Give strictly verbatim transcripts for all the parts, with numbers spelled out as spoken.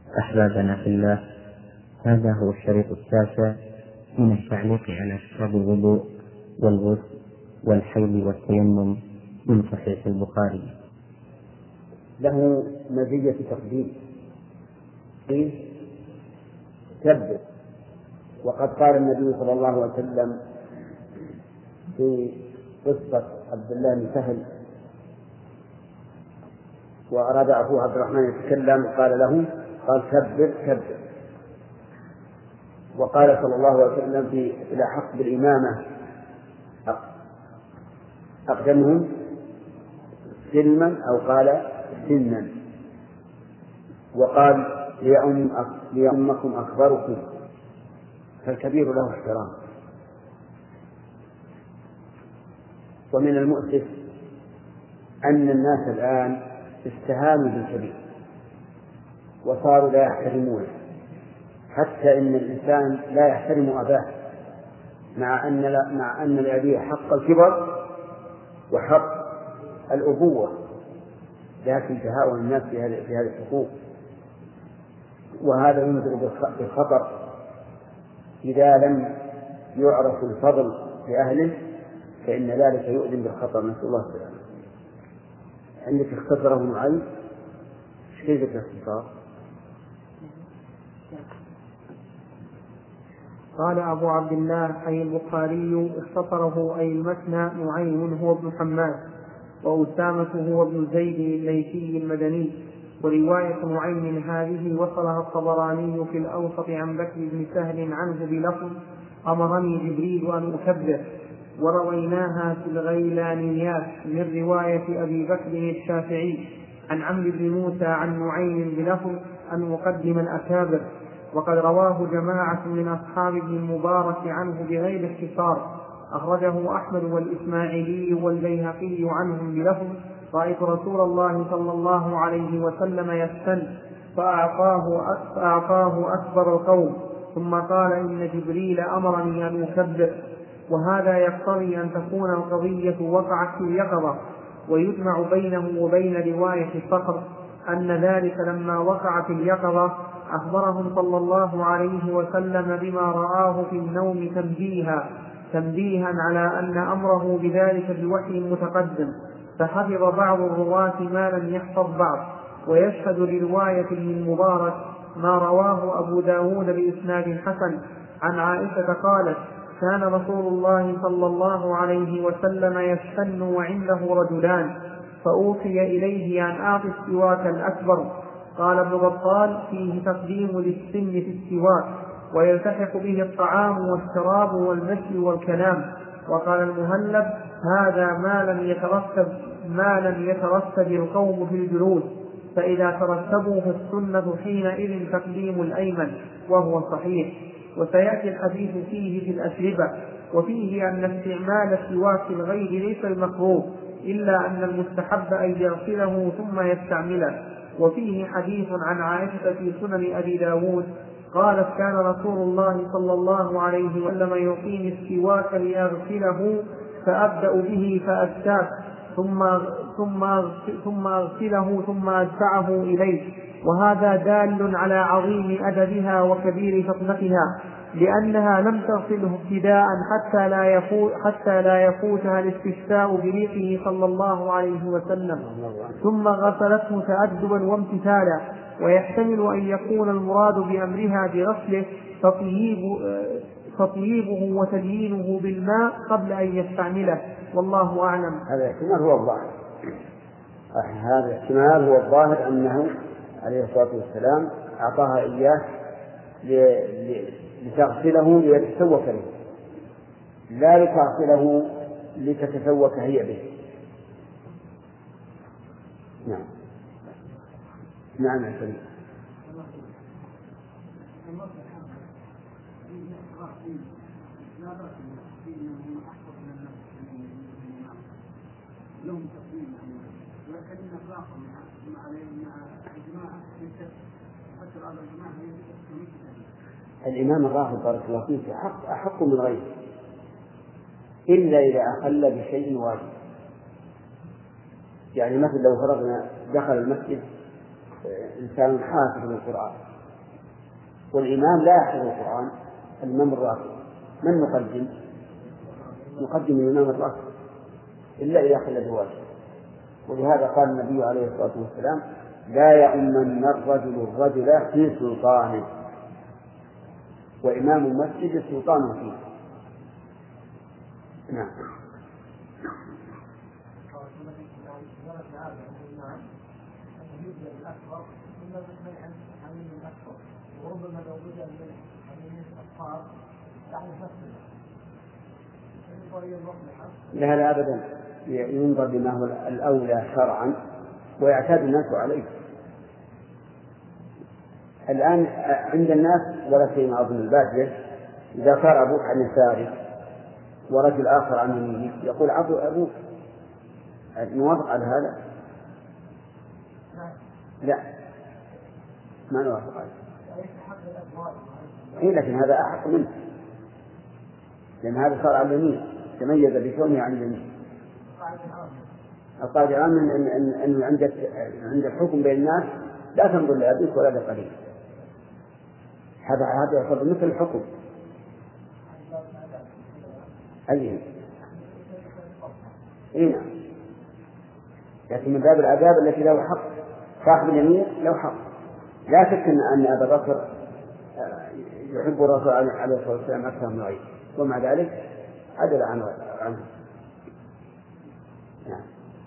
أحبابنا في الله، هذا هو الشريط التاسع من التعليق على كتاب الوضوء والغسل والحيض والتيمم من صحيح البخاري. له مزية تقديم كبر، وقد قال النبي صلى الله عليه وسلم في قصة عبد الله بن سهل وأراد أخوه عبد الرحمن يتكلم قال له قال كبر كبر. وقال صلى الله عليه وسلم في الأحق بالإمامة أقدمهم سلما أو قال سنا، وقال ليؤمكم أكبركم، فالكبير له احترام. ومن المؤسف أن الناس الآن استهانوا بالكبير وصاروا لا يحترمونه، حتى إن الإنسان لا يحترم أباه مع أن مع أن لأبيه حق الكبر وحق الأبوة، لكن تهاون الناس في هذه الحقوق، وهذا ينذر بالخطر إذا لم يعرف الفضل لأهله، فإن ذلك يؤذن بالخطر، نسأل الله السلامة. عندك اختصره معي، كيف الاختصار؟ قال أبو عبد الله أي البخاري اختصره أي المثنى نعيم هو ابن حماد، وأسامة هو ابن زيد الليثي المدني. ورواية نعيم هذه وصلها الطبراني في الأوسط عن بكر بن سهل عنه بلفظ أمرني جبريل أن أكبر. ورويناها في الغيلانيات من رواية أبي بكر الشافعي عن عمرو بن موسى عن نعيم بلفظ أن أقدم الأكابر. وقد رواه جماعة من أصحاب ابن المبارك عنه بغير اختصار، أخرجه أحمد والإسماعيلي والبيهقي عنهم بلفظ رأيت رسول الله صلى الله عليه وسلم يستن فأعطاه, فأعطاه أكبر القوم، ثم قال إن جبريل أمرني أن أكبر. وهذا يقتضي أن تكون القضية وقعت في اليقظة، ويجمع بينه وبين رواية الصخر أن ذلك لما وقع في اليقظة أخبرهم صلى الله عليه وسلم بما رآه في النوم تنبيها تنبيها على أن أمره بذلك بوحي متقدم، فحفظ بعض الرواة ما لم يحفظ بعض. ويشهد لرواية ابن مبارك ما رواه أبو داود بإسناد حسن عن عائشة قالت كان رسول الله صلى الله عليه وسلم يستن وعنده رجلان، فأوحي إليه أن أعطي السواك الأكبر. قال ابن بطال فيه تقديم للسن في السواك، ويلتحق به الطعام والشراب والمشي والكلام. وقال المهلب هذا ما لم يترتب ما لم يترتب القوم في الجلوس، فإذا ترتبوا فالسنة حينئذ تقديم الأيمن، وهو صحيح. وسيأتي الحديث فيه في الأشربة. وفيه أن استعمال السواك الغير ليس المكروه، إلا أن المستحب أن يغسله ثم يستعمله. وفيه حديث عن عائشة في سنن أبي داود قالت كان رسول الله صلى الله عليه وسلم يقيم السواك ليغسله فأبدأ به فأستاك ثم ثم ثم أغسله ثم أدفعه إليه. وهذا دال على عظيم أدبها وكبير فطنتها، لأنها لم تغسله ابتداء حتى لا يفوت حتى لا يفوتها الاستشفاء بريقه صلى الله عليه وسلم، ثم غسلته تأدبا وامتثالا. ويحتمل أن يكون المراد بأمرها بغسله تطيب تطييبه وتليينه بالماء قبل أن يستعمله، والله أعلم. هذا الاحتمال هو الظاهر هذا الاحتمال هو الظاهر أنه عليه الصلاة والسلام أعطاها إياه لتغسله ليتسوك به، لا لتغسله لتتسوك هي به. نعم نعم يا سيدي. الإمام الرافض بارك الله فيه أحق, أحق من غيره، إلا إذا أخل بشيء واجب. يعني مثل لو فرضنا دخل المسجد إنسان حافظ القرآن والإمام لا يحفظ القرآن الإمام الراتب من نقدم؟ نقدم الإمام الراتب إلا إذا خلى بواجب. ولهذا قال النبي عليه الصلاة والسلام لا يؤمن الرجل الرجل في سلطانه، وإمام المسجد سلطانه فيه. نعم. لا لا أبدا، ينظر بما هو الأولى شرعا ويعتاد الناس عليه. الآن عند الناس ولا سيما أظن البادية إذا صار أبوك عن يساره ورجل آخر عن يمينه يقول عفو أبوك، نوافق على هذا؟ لا ما نوافق على هذا، لكن هذا أحق منه لأن هذا صار على اليمين تميز بكونه عن اليمين. القاعدة الآن أن أن أن عندك عند الحكم بين الناس لا تنظر لأبيك ولا لقريب، هذا هذا يعتبر مثل الحكم. أيه إيه، لكن من باب العذاب التي له حق صاحب اليمين له حق. لا شك أن أبا بكر يحب الرسول عليه الصلاة والسلام أكثر من غيره، ومع ذلك عدل عنه. نعم.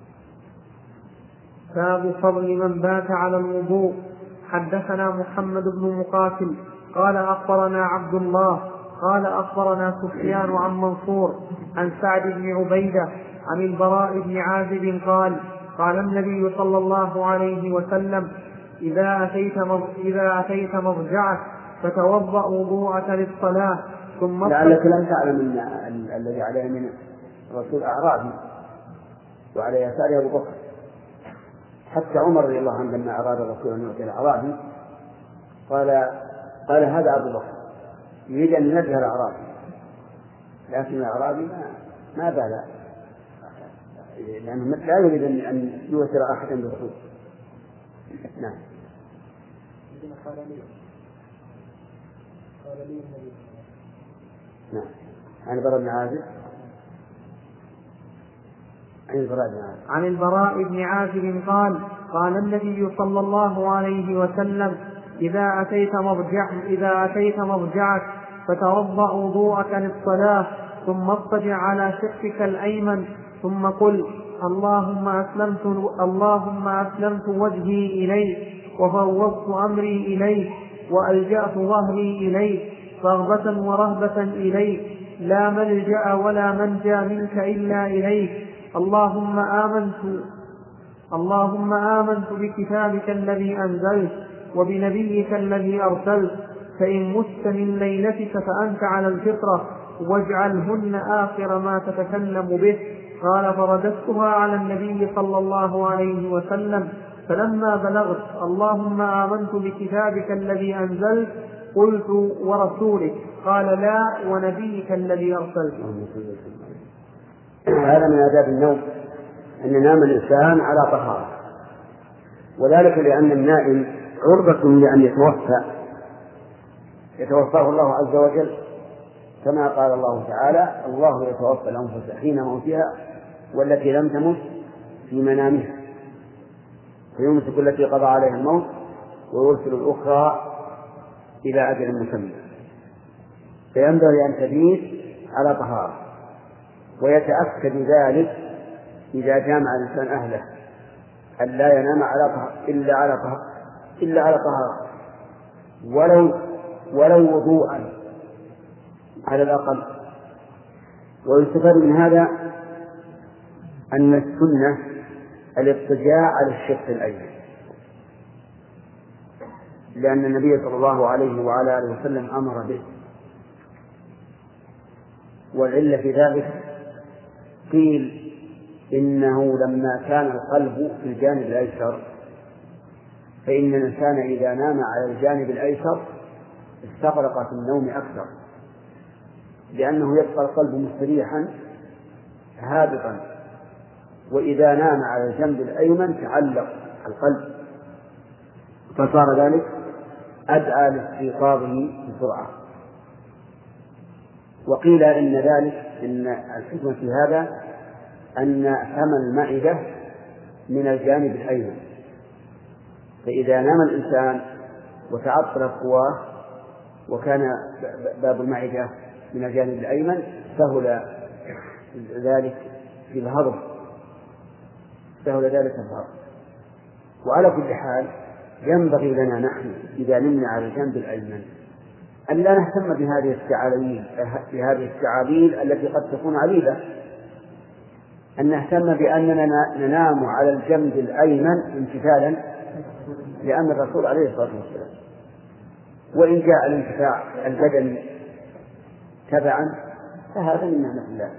باب فضل من بات على الوضوء. حدثنا محمد بن مقاتل قال أخبرنا عبد الله قال أخبرنا سفيان عن منصور عن سعد بن عبيدة عن البراء بن عازب قال قال النبي صلى الله عليه وسلم إذا أتيت إذا أتيت مضجعك فتوضأ وضوءك للصلاة ثم لعلك لم تعلم أن الذي عليه من الرسول أعرابي وعلى يساره أبو بكر. حتى عمر رضي الله عنه لما أراد الرسول أن يؤتي الأعرابي قال قال هذا أبو بكر يريد أن ينزه الأعرابي، لكن الأعرابي ما ما بال لأنه لا يريد أن يؤثر أحدا بالرسول. نعم. نعم. عن البراء بن عازب عن البراء بن عازب عن البراء بن عازب قال قال النبي صلى الله عليه وسلم إذا أتيت مضجع إذا أتيت مضجعك فتوضأ وضوءك للصلاة ثم اضطجع على شقك الأيمن ثم قل اللهم أسلمت اللهم أسلمت وجهي إليك وفوضت أمري إليك وألجأت ظهري إليك رغبة ورهبة إليك لا ملجأ ولا منجا منك إلا إليك اللهم آمنت اللهم آمنت بكتابك الذي أنزلت وبنبيك الذي أرسلت فإن مت من ليلتك فأنت على الفطرة واجعلهن آخر ما تتكلم به. قال فرددتها على النبي صلى الله عليه وسلم فلما بلغت اللهم آمنت بكتابك الذي أنزلت قلت ورسولك قال لا ونبيك الذي أرسلت. هذا من آداب النوم أن ينام الإنسان على طهارة، وذلك لأن النائم عرضة لأن يتوفى يتوفاه الله عز وجل، كما قال الله تعالى الله يتوفى الأنفس حين موتها والتي لم تمت في منامها فيمسك التي قضى عليها الموت ويرسل الأخرى إلى أجل مسمى. فينبغي أن تبيت على طهارة، ويتأكد ذلك إذا جامع الإنسان أهله أن لا ينام على طهارة إلا على طهارة إلا على طهارة ولو ولو وضوءا على الأقل. ويستفاد من هذا أن السنة الاضطجاع على الشق الأيمن، لأن النبي صلى الله عليه وعلى آله وسلم أمر به. والعلة في ذلك قيل إنه لما كان القلب في الجانب الأيسر فإن الإنسان إذا نام على الجانب الأيسر استغرق في النوم أكثر، لأنه يبقى القلب مستريحا هابطا، وإذا نام على الجنب الأيمن تعلق القلب فصار ذلك أدعى لاستيقاظه بسرعة. وقيل إن ذلك إن الحكمة في هذا أن فم المعدة من الجانب الأيمن، فإذا نام الإنسان وتعطلت قواه وكان باب المعدة من الجانب الأيمن سهل ذلك في الهضم، سهل ذلك في الهضم. وعلى كل حال ينبغي لنا نحن إذا نمنا على الجنب الأيمن أن لا نهتم بهذه التعاليل بهذه التعاليل التي قد تكون عليلة، أن نهتم بأننا ننام على الجنب الأيمن امتثالا لأمر الرسول عليه الصلاة والسلام. وإن جاء الانتفاع البدني تبعا فهذا من نعمة الله.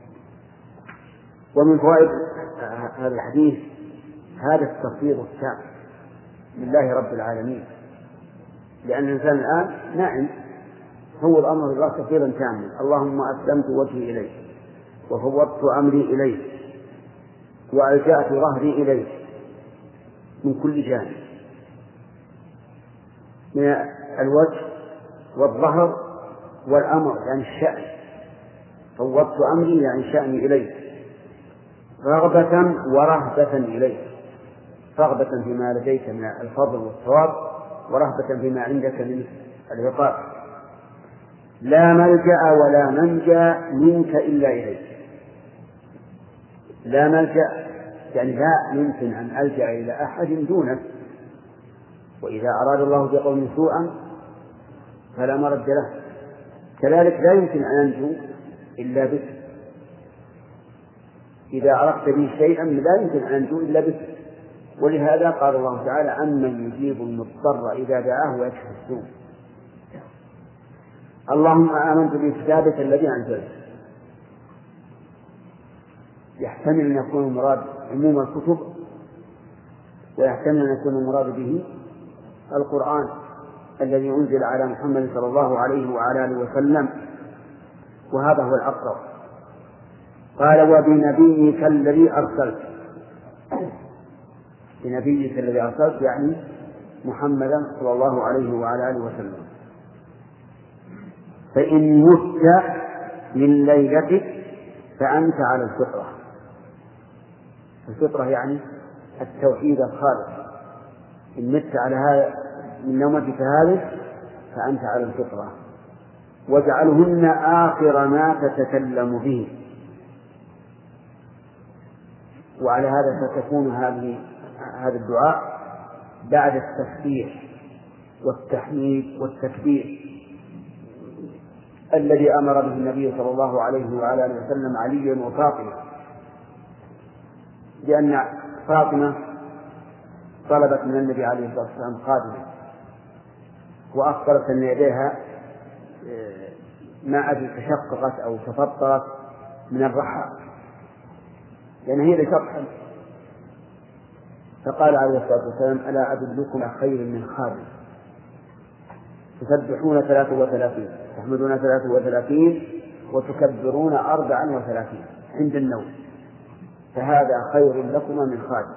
ومن فوائد هذا الحديث هذا التصوير التام لله رب العالمين، لأن الإنسان الآن نائم، هو الأمر لله تصويرا تاما. اللهم أسلمت وجهي إليك وفوضت أمري إليك وألجأت ظهري إليك من كل جانب، من الوجه والظهر والأمر يعني الشأن. فوضت أمري يعني شأني إليك رغبة ورهبة إليك، رغبة فيما لديك من الفضل والثواب ورهبة فيما عندك من العقاب. لا ملجأ ولا منجى منك إلا إليك. لا ملجأ يعني لا يمكن أن ألجأ إلى أحد دونك، وإذا أراد الله بقوم سوءا فلا مرد له. كذلك لا يمكن أن أنجو إلا بك، إذا أردت بي شيئا لا يمكن أن أنجو إلا بك. ولهذا قال الله تعالى أمن يجيب المضطر إذا دعاه ويكشف السوء. اللهم آمنت بكتابك الذي أنزلت. يحتمل أن يكون المراد عموم الكتب، ويحتمل أن يكون المراد به القرآن الذي أنزل على محمد صلى الله عليه وعلى آله وسلم، وهذا هو الأقرب. قال وبنبيك الذي أرسلت. بنبيك الذي أرسلت يعني محمدا صلى الله عليه وعلى آله وسلم. فإن مت من ليلتك فأنت على الفطرة. الفطرة يعني التوحيد الخالص. إن مت على هذا من نومتك هذه فأنت على الفطرة. واجعلهن آخر ما تتكلم به. وعلى هذا فتكون هذه هذا الدعاء بعد التسبيح والتحميد والتكبير الذي أمر به النبي صلى الله عليه وعلى آله وسلم عليا وفاطمة، لأن فاطمة طلبت من النبي عليه الصلاة والسلام خادمة، وأخبرت أن يديها ما أدري تشققت أو تفطرت من الرحى، لأن هي لتضحك. فقال عليه الصلاة والسلام ألا أدلكم على خير من خادم تسبحون ثلاثة وثلاثين تحمدون ثلاثة وثلاثين وتكبرون أربعا وثلاثين عند النوم، فهذا خير لكما من خادم.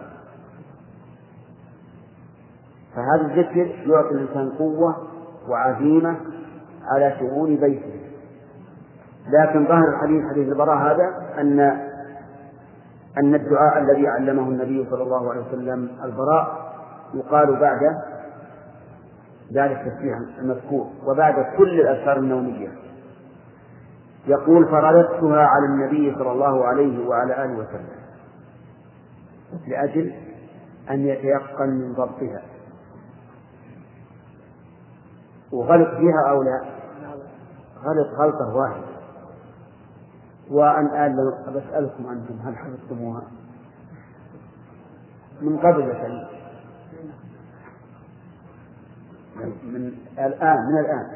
فهذا الذكر يعطي الإنسان قوة وعزيمة على شؤون بيته. لكن ظاهر الحديث حديث البراء هذا أن أن الدعاء الذي علمه النبي صلى الله عليه وسلم البراء يقال بعد بعد التسبيح المذكور وبعد كل الأذكار النومية. يقول فرددتها على النبي صلى الله عليه وعلى آله وسلم لأجل أن يتيقن من ضبطها. وغلط فيها أو لا؟ غلط غلطة واحدة. وأن آل بسألكم أنتم هل حفظتموها من قبل مثلا من الآن من الآن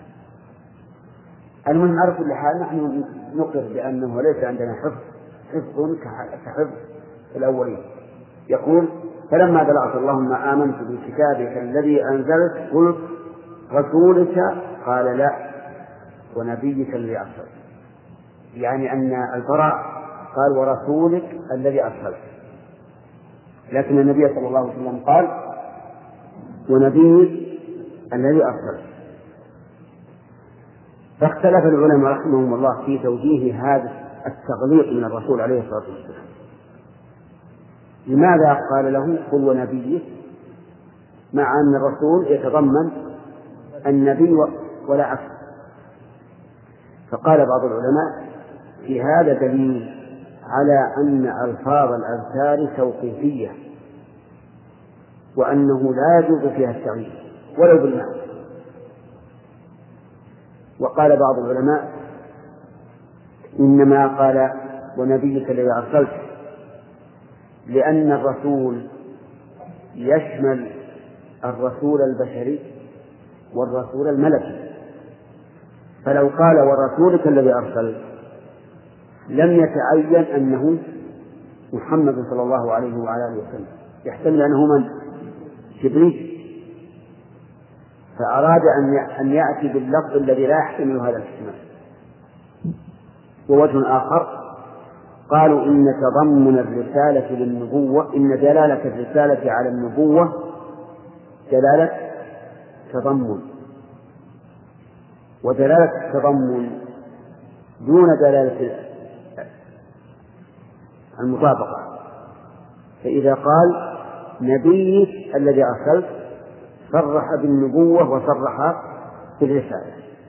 المهم على كل حال نحن نقر بأنه ليس عندنا حفظ حفظ كحفظ الأولين. يقول فلما بلغت اللهم آمنت بكتابك الذي أنزلت قلت رسولك قال لا ونبيك الذي أرسلت، يعني أن البراء قال ورسولك الذي أرسلت، لكن النبي صلى الله عليه وسلم قال ونبيك الذي أرسله. فاختلف العلماء رحمهم الله في توجيه هذا التغليق من الرسول عليه الصلاة والسلام. لماذا قال له قل ونبيه مع أن الرسول يتضمن النبي ولا عكس؟ فقال بعض العلماء في هذا دليل على أن ألفاظ الأذكار توقيفية، وأنه لا يجوز فيها التغيير ولو بالمعنى. وقال بعض العلماء إنما قال ونبيك الذي أرسلت لأن الرسول يشمل الرسول البشري والرسول الملكي، فلو قال ورسولك الذي أرسلت لم يتعين أنه محمد صلى الله عليه وعلى آله وسلم، يحتمل أنه من جبريل، فأراد أن يأتي باللفظ الذي لا يحتمل هذا الاحتمال. ووجه آخر قالوا إن تضمن الرسالة للنبوة، إن دلالة الرسالة على النبوة دلالة تضمن، ودلالة التضمن دون دلالة المطابقة. فإذا قال نبيك الذي أرسلت صرح بالنبوة وصرح بالرسالة،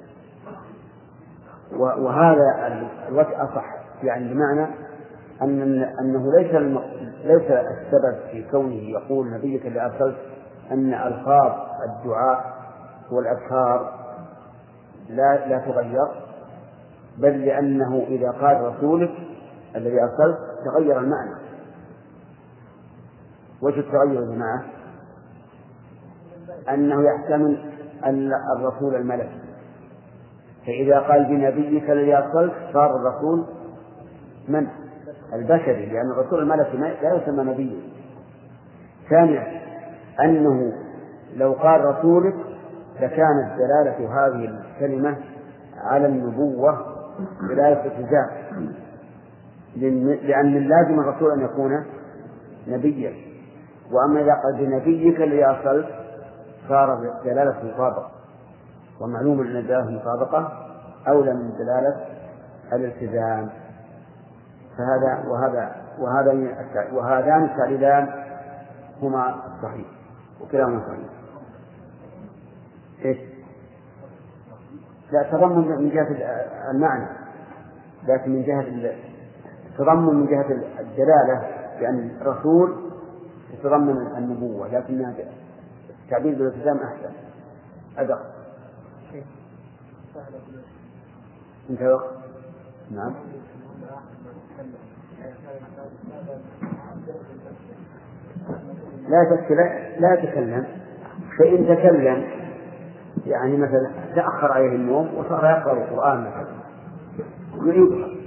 وهذا الوجه أصح، يعني بمعنى أن أنه ليس ليس السبب في كونه يقول نبيك الذي أرسلت أن ألفاظ الدعاء والأذكار لا لا تغير، بل لأنه إذا قال رسولك الذي أرسلت تغير المعنى. وجه التغير يا جماعة أنه يحتمل أن الرسول الملكي، فإذا قال بنبيك الذي أرسلت صار الرسول من البشري، لأن الرسول الملكي لا يسمى نبيا. ثانيا أنه لو قال رسولك لكانت دلالة هذه الكلمة على النبوة دلالة التزام، لأن اللازم الرسول أن يكون نبيا. وأما إذا قال بنبيك الذي أرسلت صار دلالة مطابقة، ومعلوم أن دلالة المطابقة أولى من دلالة الالتزام. فهذا وهذا وهذا وهذان التعليلان هما الصحيح وكلاهما صحيح. إيش؟ لا تضمن من جهة المعنى، لكن من جهة تضمن من جهة الدلالة، لأن الرسول يتضمن النبوة، لكن التعبير بالالتزام أحسن أدق. انتهى وقت؟ نعم. لا تتكلم لا تتكلم فإن تكلم يعني مثلا تأخر عليه النوم وصار يقرأ القرآن مثلا يعيد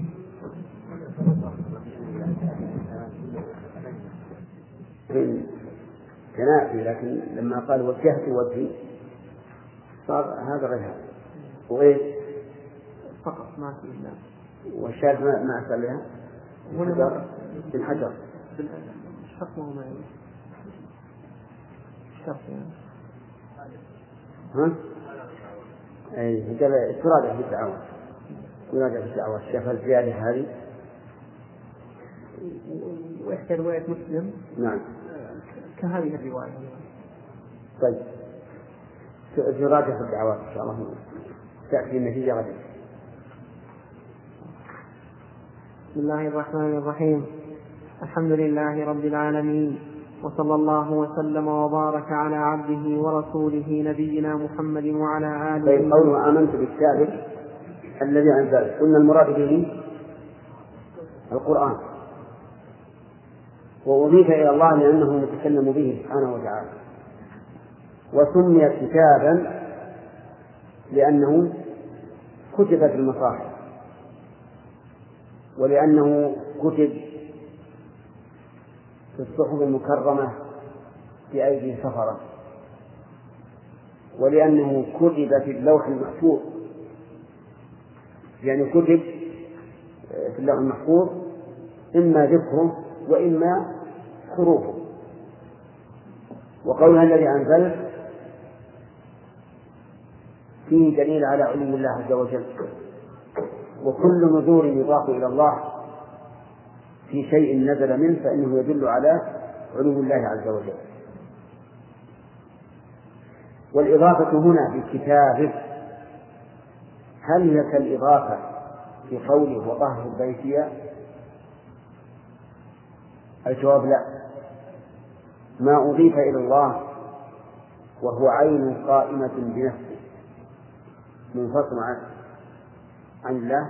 كنافي، لكن لما قال وجهت وجهي صار هذا غير هذا. وإيه فقط ما في إلا والشاهد ما ما أسأل لها بالحجر بالحجر الشق وهو ما يقول الشق يعني ها؟ أي قال تراجع في الدعوة تراجع في الدعوة شاف الزيادة هذه. ويحكي رواية مسلم نعم كهذه الرواية. طيب تراجع في الدعوات إن شاء الله تأتي النتيجة غدا. بسم الله الرحمن الرحيم. الحمد لله رب العالمين، وصلى الله وسلم وبارك على عبده ورسوله نبينا محمد وعلى آله. طيب قوله آمنت بالكتاب الذي أنزل، قلنا المراد به القرآن، وأضيف إلى الله لأنه يتكلم به سبحانه وتعالى، وسمي كتابا لأنه كتب في المصاحف، ولأنه كتب في الصحف المكرمة بأيدي سفرة، ولأنه كتب في اللوح المحفوظ، يعني كتب في اللوح المحفوظ إما ذكره وإما حروفه. وقولها الذي أنزل فيه دليل على علو الله عز وجل، وكل نذور يضاف إلى الله في شيء نزل منه فإنه يدل على علو الله عز وجل. والإضافة هنا بكتابه هل هي كالإضافة في قوله وطهر بيتي؟ الجواب لا، ما أضيف إلى الله وهو عين قائمة بنفسه منفصل عن الله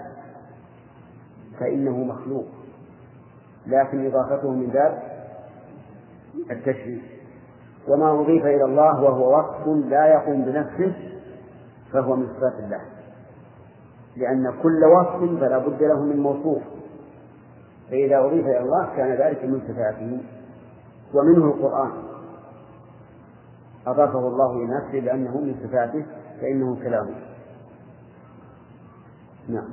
فإنه مخلوق، لكن إضافته من باب التشريف. وما أضيف إلى الله وهو وصف لا يقوم بنفسه فهو من صفات الله، لأن كل وصف فلا بد له من موصوف، فإذا أضيف إلى الله كان ذلك من صفاته. ومنه القرآن أضافه الله إلى نفسه لأنه من صفاته فإنه كلامه. نعم.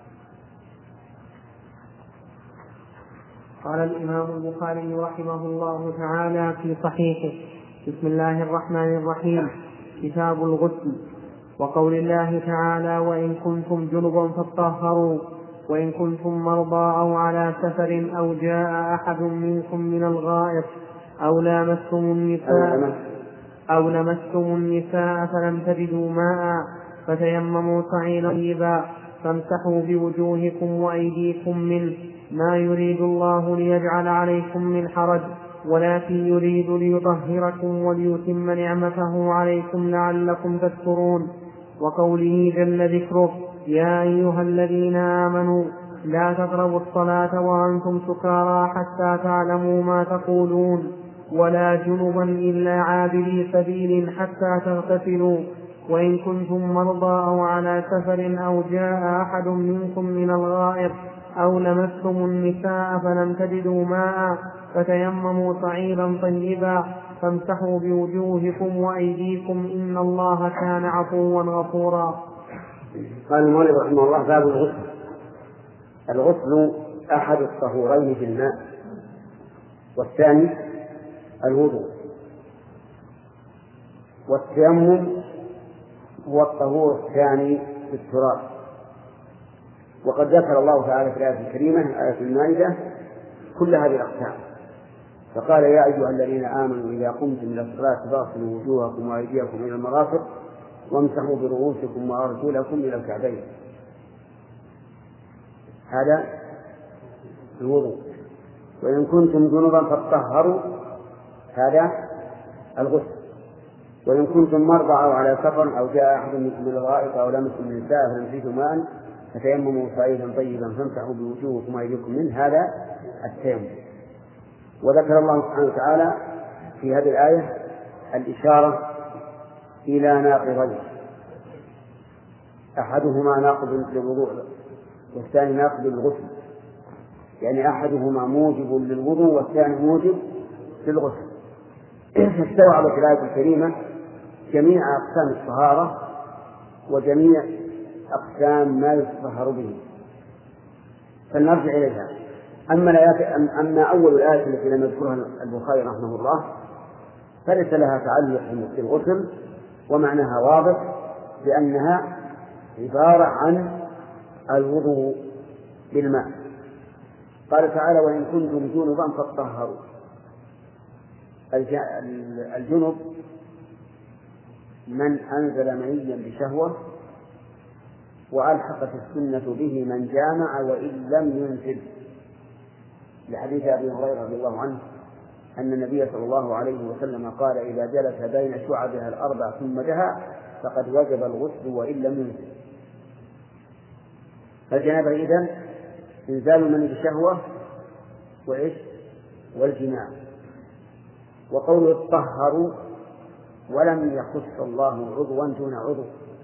قال الإمام البخاري رحمه الله تعالى في صحيحه: بسم الله الرحمن الرحيم، كتاب الغسل. وقول الله تعالى: وإن كنتم جنبا فاطهروا، وإن كنتم مرضى أو على سفر أو جاء أحد منكم من الغائط أو لامستم النساء أو لمستم النساء فلم تجدوا ماء فتيمموا صعيدا طيبا فامسحوا بوجوهكم وأيديكم منه، ما يريد الله ليجعل عليكم من حرج ولكن يريد ليطهركم وليتم نعمته عليكم لعلكم تشكرون. وقوله جل ذكره: يا أيها الذين آمنوا لا تقربوا الصلاة وأنتم سكارى حتى تعلموا ما تقولون ولا جنبا إلا عابري سبيل حتى تغتسلوا، وإن كنتم مرضى أو على سفر أو جاء أحد منكم من الغائط أو لمستم النساء فلم تجدوا ماء فتيمموا صعيدا طيبا فامسحوا بوجوهكم وأيديكم إن الله كان عفوا غفورا. قال المؤلف رحمه الله: باب الغسل. الغسل أحد الطهورين بالماء، والثاني الوضوء، والتيمم هو الطهور الثاني في التراب. وقد ذكر الله تعالى في الآية الكريمة آية المائدة كل هذه الأقسام، فقال: يا أيها الذين آمنوا إذا قمتم إلى الصلاة فاغسلوا وجوهكم وأيديكم إلى المرافق وامسحوا برؤوسكم وأرجلكم إلى الكعبين. هذا الوضوء. وإن كنتم جنبا فاطهروا، هذا الغسل. وإن كنتم مرضى أو على سفر أو جاء أحد منكم من الغائط أو لمستم النساء فلم تجدوا ماء فتيمموا صعيدا طيبا فامسحوا بوجوهكم وأيديكم منه، هذا التيمم. وذكر الله سبحانه وتعالى في هذه الآية الإشارة إلى ناقضين: أحدهما ناقض للوضوء والثاني ناقض للغسل، يعني أحدهما موجب للوضوء والثاني موجب للغسل. استوعبت الآية الكريمة جميع أقسام الطهارة وجميع أقسام ما يتطهر به، فلنرجع إليها. أما الآيات أما أول الآية التي لم يذكرها البخاري رحمه الله فليس لها تعلق بالغسل، ومعناها واضح لأنها عبارة عن الوضوء بالماء. قال تعالى: وإن كنتم جنبا فاطهروا. الجنب من أنزل منيا بشهوة وألحقت السنة به من جامع وإن لم ينزل، لحديث أبي هريرة رضي الله عنه أن النبي صلى الله عليه وسلم قال: إذا جلس بين شعبها الأربع ثم دها فقد وجب الغسل وإن لم ينزل. فالجنابة إذن إنزال من بشهوة وإيش والجماع. وقوله اطهروا ولم يخص الله عضوا دون عضو،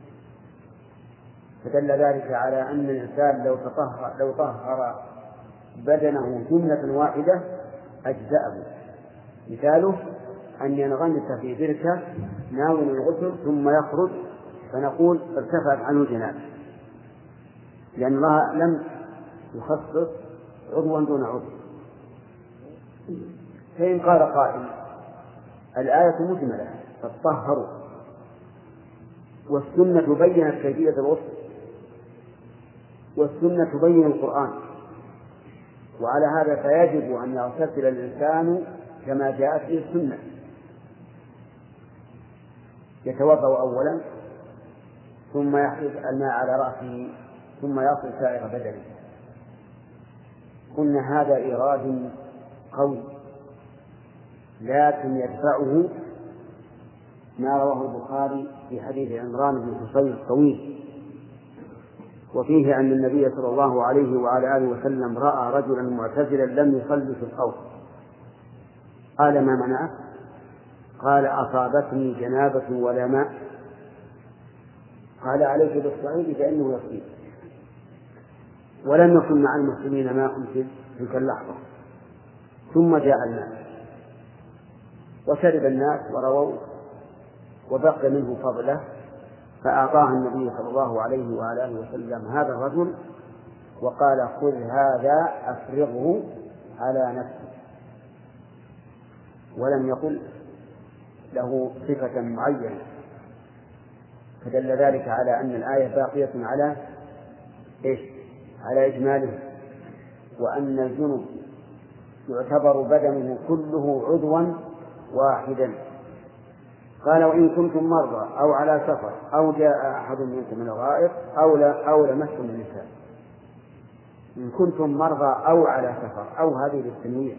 فدل ذلك على أن الإنسان لو تطهر لو طهر بدنه جملة واحدة أجزأه. مثاله أن ينغمس في بركة ناول الغسل ثم يخرج فنقول ارتفعت عنه جنابه، لأن الله لم يخصص عضوا دون عضو. فإن قال قائل: الآية مجملة فاطهروا، والسنة بينت كيفية الغسل، والسنة تبين القرآن، وعلى هذا فيجب أن يغتسل الإنسان كما جاءت به السنة، يتوضأ أولا ثم يحرق الماء على رأسه ثم يصل سائر بدنه. قلنا هذا إيراد قوي، لكن يدفعه ما رواه البخاري في حديث عمران بن حصين الطويل، وفيه أن النبي صلى الله عليه وعلى آله وسلم رأى رجلا معتزلا لم يصلي في القوم، قال ما منعك؟ قال أصابتني جنابة ولا ماء. قال عليك بالصعيد فإنه يصيب. ولم يكن مع المسلمين ماء في تلك اللحظة. ثم جاء الماء وشرب الناس ورووا وبقي منه فضله، فأعطاه النبي صلى الله عليه وعلى آله وسلم هذا الرجل وقال خذ هذا أفرغه على نفسه، ولم يقل له صفة معينة، فدل ذلك على أن الآية باقية على إيش؟ على إجماله، وأن الجنب يعتبر بدنه كله عضوا واحدا. قال وإن كنتم مرضى أو على سفر أو جاء أحد منكم من الغائط أو لا أو لمستم النساء. إن كنتم مرضى أو على سفر، أو هذه للتنويع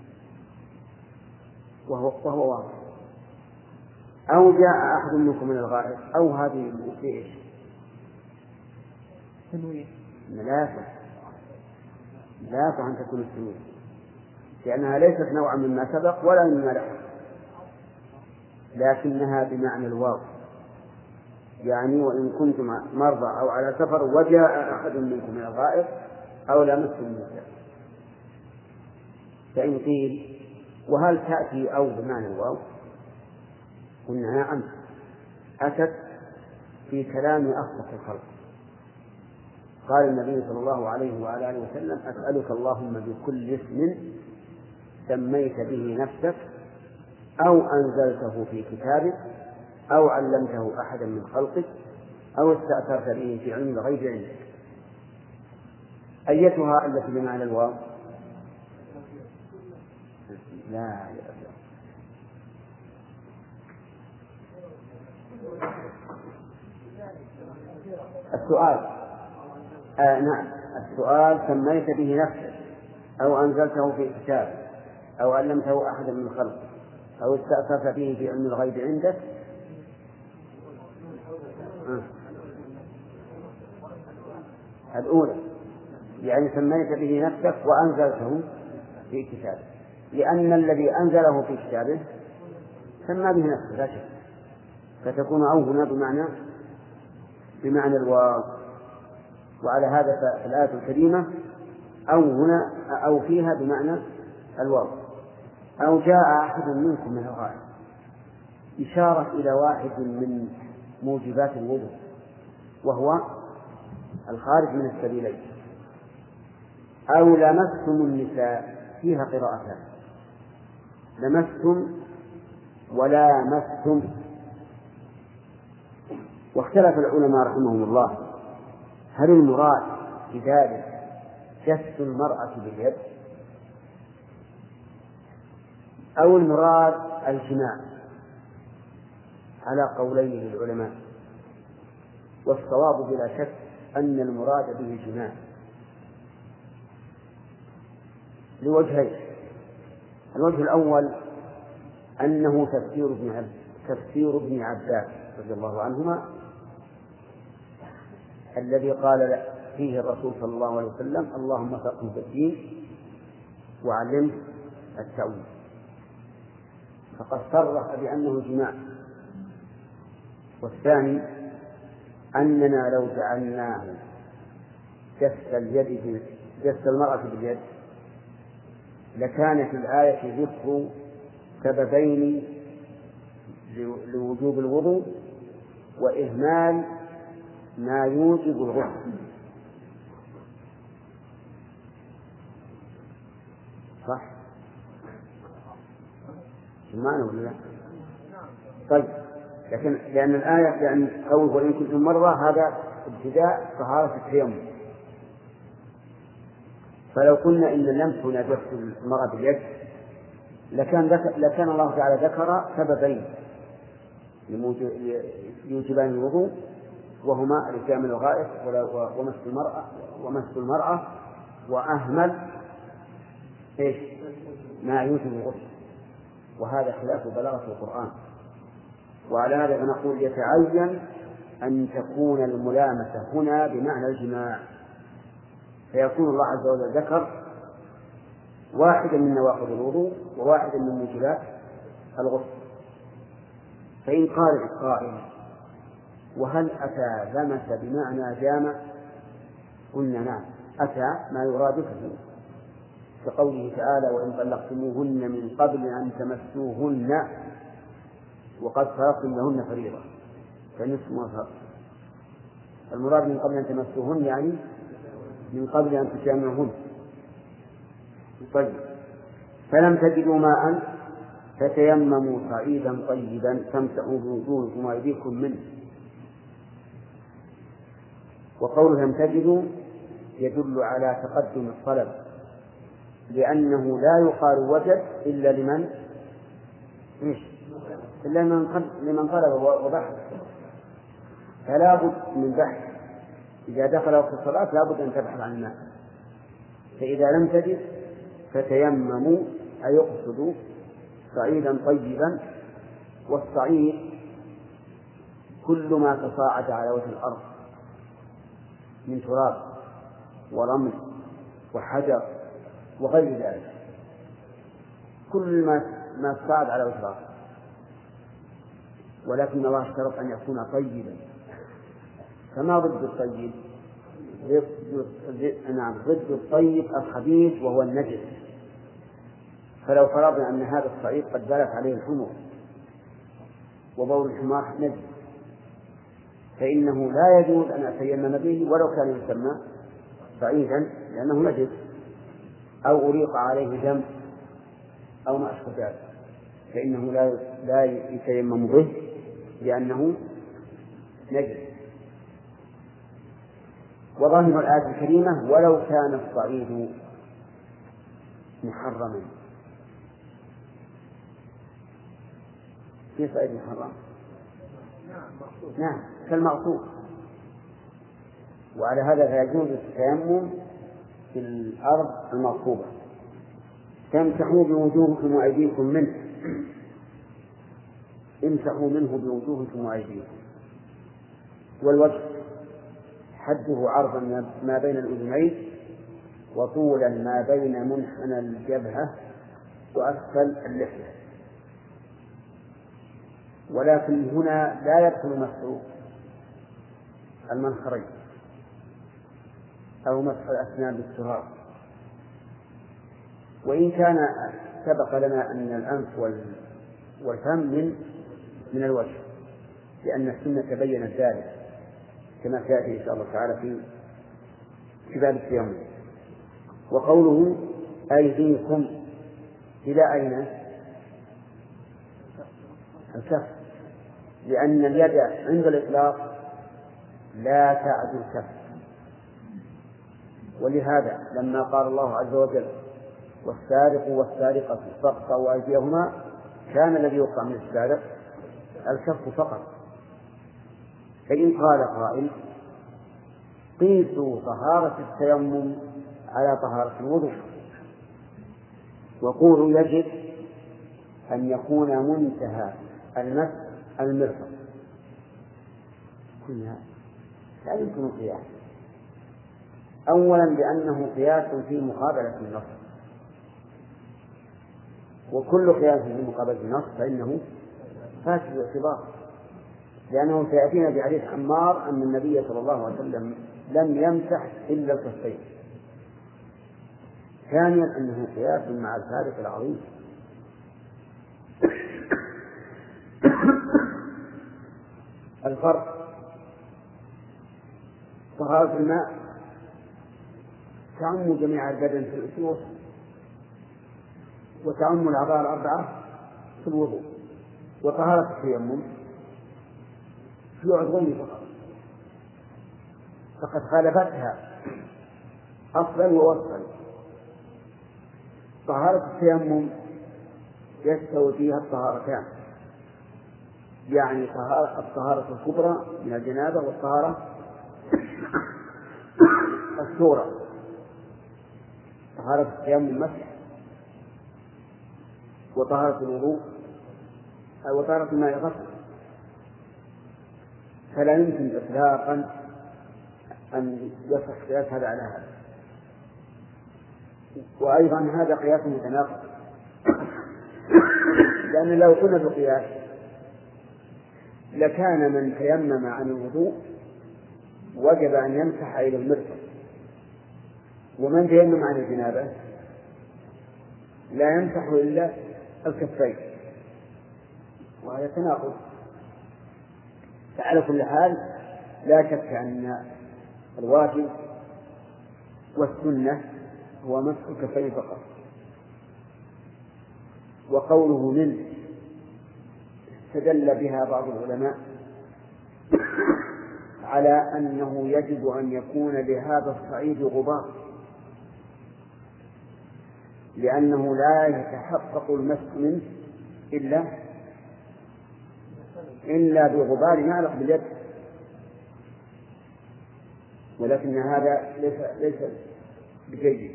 وهو وهو واضح، أو جاء أحد منكم من الغائط، أو هذه لإيش؟ تنويع. لا لا أن تكون التنويع، لأنها ليست نوعا مما سبق ولا مما لحق، لكنها بمعنى الواو، يعني وإن كنتم مرضى أو على سفر وجاء أحد منكم من الغائط أو لمستم النساء. فإن قيل وهل تأتي أو بمعنى الواو؟ قلنا نعم، أتت في كلام أصدق الخلق. قال النبي صلى الله عليه وعلى آله وسلم أسألك اللهم بكل اسم سميت به نفسك أو أنزلته في كتابك أو علمته أحدا من خلقك أو استأثرت به في علم الغيب عندك. أيتها التي بمعنى الواو؟ لا السؤال آه نعم السؤال سميت به نفسك أو أنزلته في كتاب أو علمته أحدا من خلقك أو استأثرت به في علم الغيب عندك. آه. الأولى يعني سميت به نفسك وأنزلته في كتابه، لأن الذي أنزله في كتابه سمى به نفسه لا شك، فتكون أو هنا بمعنى بمعنى الواو. وعلى هذا فالآية الكريمة أو هنا أو فيها بمعنى الواو. أو جاء أحد منكم من الغائط، إشارة إلى واحد من موجبات الوضوء وهو الخارج من السبيلين. أو لمستم النساء، فيها قراءتان، لمستم ولامستم. واختلف العلماء رحمهم الله هل المراد بذلك جس المرأة باليد أو المراد الجماع، على قولين للعلماء، والصواب بلا شك أن المراد به الجماع لوجهين. الوجه الأول أنه تفسير ابن عبد تفسير ابن عباس رضي الله عنهما الذي قال فيه الرسول صلى الله عليه وسلم اللهم فقهه في الدين وعلمه التأويل، فقد صرح بأنه جماع. والثاني أننا لو جعلناه جس اليد جس المرأة باليد لكانت الآية ذكر سببين لوجوب الوضوء وإهمال ما يوجب الغسل. صح؟ معنى ولا لا؟ طيب، لكن لأن الآية لأن قوله وإن كنتم مرضى هذا ابتداء طهارة التيمم. فلو قلنا إن اللمس هنا يغسل المرأة باليد لكان لكان الله تعالى ذكر سببين ليوجبان الوضوء، وهما الاتيان من الغائط ومس المرأة ومس المرأة وأهمل إيش ما يوجب الغسل، وهذا خلاف بلاغة القرآن. وعلى هذا فنقول يتعين أن تكون الملامسة هنا بمعنى الجماع، فيكون الله عز وجل ذكر واحدا من نواقض الوضوء وواحدا من موجبات الغسل. فإن قال القائل وهل أتى لمس بمعنى جامع؟ قلنا نعم، أتى ما يرادفه كقوله تعالى وإن طلقتموهن من قبل أن تمسوهن وقد فرضتم لهن فريضة فنصف ما فرض. المراد من قبل أن تمسوهن يعني من قبل أن تجامعوهن. طيب فلم تجدوا ماء فتيمموا صعيدا طيبا فامسحوا بوجوهكم وأيديكم منه. وقول لم تجدوا يدل على تقدم الطلب، لأنه لا يقال وجد إلا لمن إيش إلا لمن طلب وبحث، فلا بد من بحث. إذا دخل وقت الصلاة لا بد أن تبحث عن الماء. فإذا لم تجد فتيمموا أي يقصدوا صعيدا طيبا، والصعيد كل ما تصاعد على وجه الأرض من تراب ورمل وحجر وغير ذلك، كل ما ما تصاعد على وجه الأرض، ولكن الله اشترط أن يكون طيبا. فما ضد الطيب؟ نعم ضد الطيب الخبيث وهو النجس. فلو فرضنا أن هذا الصعيد قد بلت عليه الحمر وبول الحمار نجس فإنه لا يجوز أن أتيمم به ولو كان يسمى صعيدا لأنه نجس، أو أريق عليه دم أو ما أشبه ذلك، فإنه لا لا يتيمم به لأنه نجس. وظاهر الآية الكريمة ولو كان الصعيد محرما. في صعيد محرم؟ نعم كالمغصوب. وعلى هذا فيجوز التيمم في الأرض المغصوبة. تمسحوا بوجوهكم وأيديكم منه، امسحوا منه بوجوهكم وأيديكم. والوجه حده عرضا ما بين الأذنين وطولا ما بين منحنى الجبهة وأسفل اللحية. ولكن هنا لا يدخل مسح المنخرين أو مسح الأسنان بالتراب. وإن كان سبق لنا أن الأنف والفم من من الوجه، لأن السنة بينت ذلك كما سيأتي إن شاء الله تعالى في كتاب التيمم. وقوله أيديكم إلى أين؟ الكف، لأن اليد عند الإطلاق لا تعد الكف. ولهذا لما قال الله عز وجل والسارق والسارقة فاقطعوا أيديهما كان الذي يقطع من السارق الكف فقط. فإن قال قائل قيسوا طهارة التيمم على طهارة الوضوء وقولوا يجب أن يكون منتهى المس المرفق، كلها لا يمكن قياس. أولا لأنه قياس في مقابلة النص، وكل قياس في مقابلة النص فإنه فاسد الاعتبار، لأنه سيأتينا بحديث عمار أن النبي صلى الله عليه وسلم لم يمسح إلا الكفين. ثانيا أنه قياس مع الفارق العظيم. الفرق طهارة الماء تعم جميع البدن في الوضوء، وتعم الأعضاء الأربعة في الوضوء. وطهارة التيمم يعظم فقط، فقد خالفتها أصلا ووصلا. طهارة التيمم يستوي فيها الطهارتان، يعني طهارة الطهارة الكبرى من الجنابة والطهارة الصغرى. طهارة التيمم مسح، وطهارة الوضوء أو طهارة الماء غسل، فلا يمكن إطلاقا أن يصح قياس هذا على هذا. وأيضا هذا قياس متناقض، لأن لو كنا بقياس لكان من تيمم عن الوضوء وجب أن يمسح إلى المرفق، ومن تيمم عن الجنابة لا يمسح إلا الكفين، وهذا تناقض. فعلى كل حال لا شك أن الواجب والسنة هو مسح الكفين فقط. وقوله من استدل بها بعض العلماء على أنه يجب أن يكون لهذا الصعيد غبار، لأنه لا يتحقق المسح منه إلا إلا بغبار يعلق باليد، ولكن هذا ليس ليس بجيد.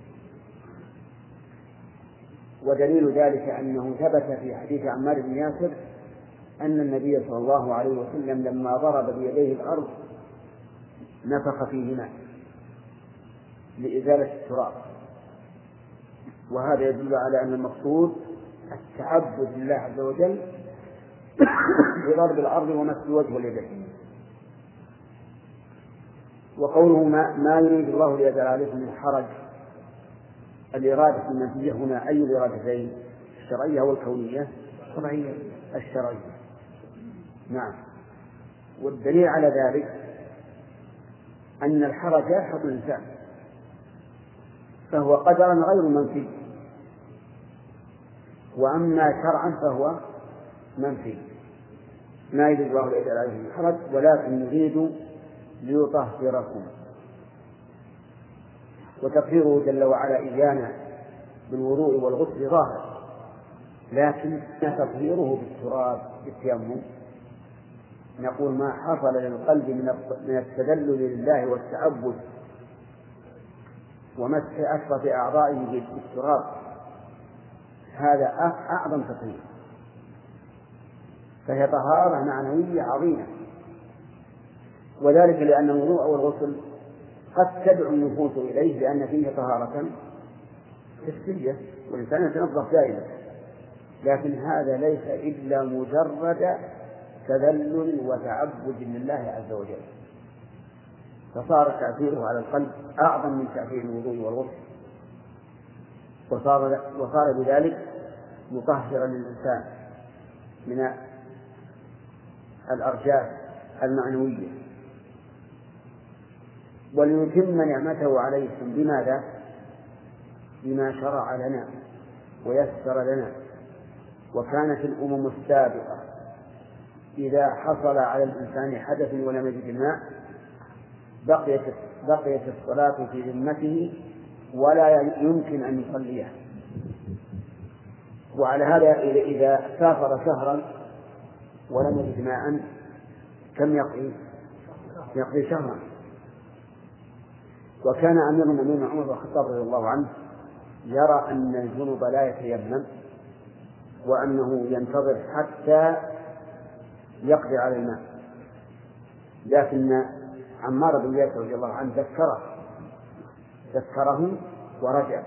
ودليل ذلك أنه ثبت في حديث عمار بن ياسر أن النبي صلى الله عليه وسلم لما ضرب بيديه الأرض نفخ فيهما لإزالة التراب، وهذا يدل على أن المقصود التعبد لله عز وجل بضرب الأرض ومسح الوجه واليدين. وقوله ما, ما يريد الله ليجعل عليكم من حرج، الإرادة المنفية هنا أي الإرادتين، الشرعية والكونية؟ الشرعية. الشرعية، نعم. والدليل على ذلك أن الحرج يلحق الإنسان، فهو قدرا غير منفي، وأما شرعا فهو منفي. ما يريد الله ليجعل عليكم من حرج ولكن يريد ليطهركم. وتطهيره جل وعلا إيانا بالوضوء والغسل ظاهر، لكن تطهيره بالتراب بالتيمم نقول ما حصل للقلب من التذلل لله والتعبد ومسح أشرف أعضائه بالتراب هذا أعظم تطهير، فهي طهارة معنوية عظيمة. وذلك لأن الوضوء والغسل قد تدعو النفوس إليه لأن فيه طهارة حسية والإنسان يتنظف دائما، لكن هذا ليس إلا مجرد تذلل وتعبد لله عز وجل، فصار تأثيره على القلب أعظم من تأثير الوضوء والغسل، وصار, وصار بذلك مطهرا للإنسان من الأرجاء المعنوية. وليتم نعمته عليكم بماذا؟ بما شرع لنا ويسر لنا. وكانت الأمم السابقة إذا حصل على الإنسان حدث ولم يجد الماء بقيت بقيت الصلاة في ذمته ولا يمكن أن يصليها. وعلى هذا إذا سافر شهرا ولم يجد ماء كم يقضي؟ يقضي شهرا. وكان أمير المؤمنين عمر بن الخطاب رضي الله عنه يرى أن الجنوب لا يتيمم وأنه ينتظر حتى يقضي على الماء، لكن عمار بن ياسر رضي الله عنه ذكره ذكره ورجع.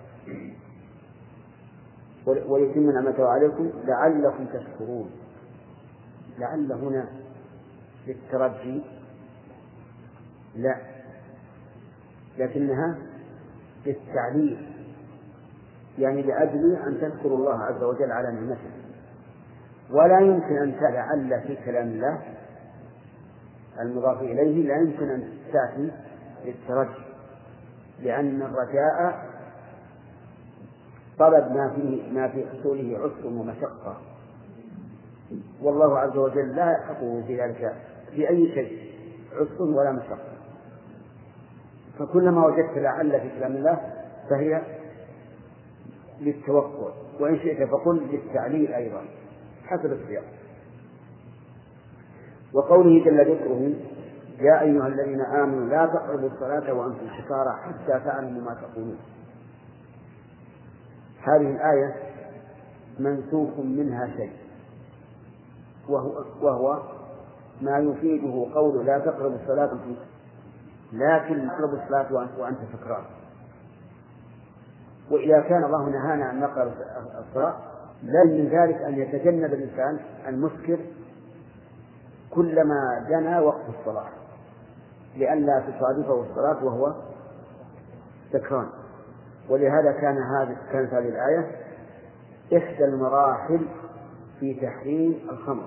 ويتم نعمته عليكم لعلكم تشكرون. لعل هنا للترجي لا، لكنها للتعليل، يعني لأجل أن تذكروا الله عز وجل على نعمته. ولا يمكن أن تلعل في كلام الله المضاف إليه لا يمكن أن تأتي للترجي، لأن الرجاء طلب ما فيه ما في حصوله عسر ومشقة، والله عز وجل لا يحقه في ذلك في أي شيء عسر ولا مشقة. فكلما وجدت لعل في كلام الله فهي للتوقع، وإن شئت فقل للتعليل أيضا حسب السياق. وقوله جل ذكره يا أيها الذين آمنوا لا تقربوا الصلاة وأنتم سكارى حتى تعلموا ما تقولون. هذه الآية منسوخ منها شيء، وهو, وهو ما يفيده قول لا تقربوا الصلاة فيه، لكن تقربوا الصلاة وأنت سكران. وإذا كان الله نهانا أن نقرب الصلاة لا من ذلك أن يتجنب الإنسان المسكر كلما جنى وقت الصلاة لئلا تصادفه الصلاة وهو سكران. ولهذا كان هذه كانت هذه الآية إحدى المراحل في تحريم الخمر،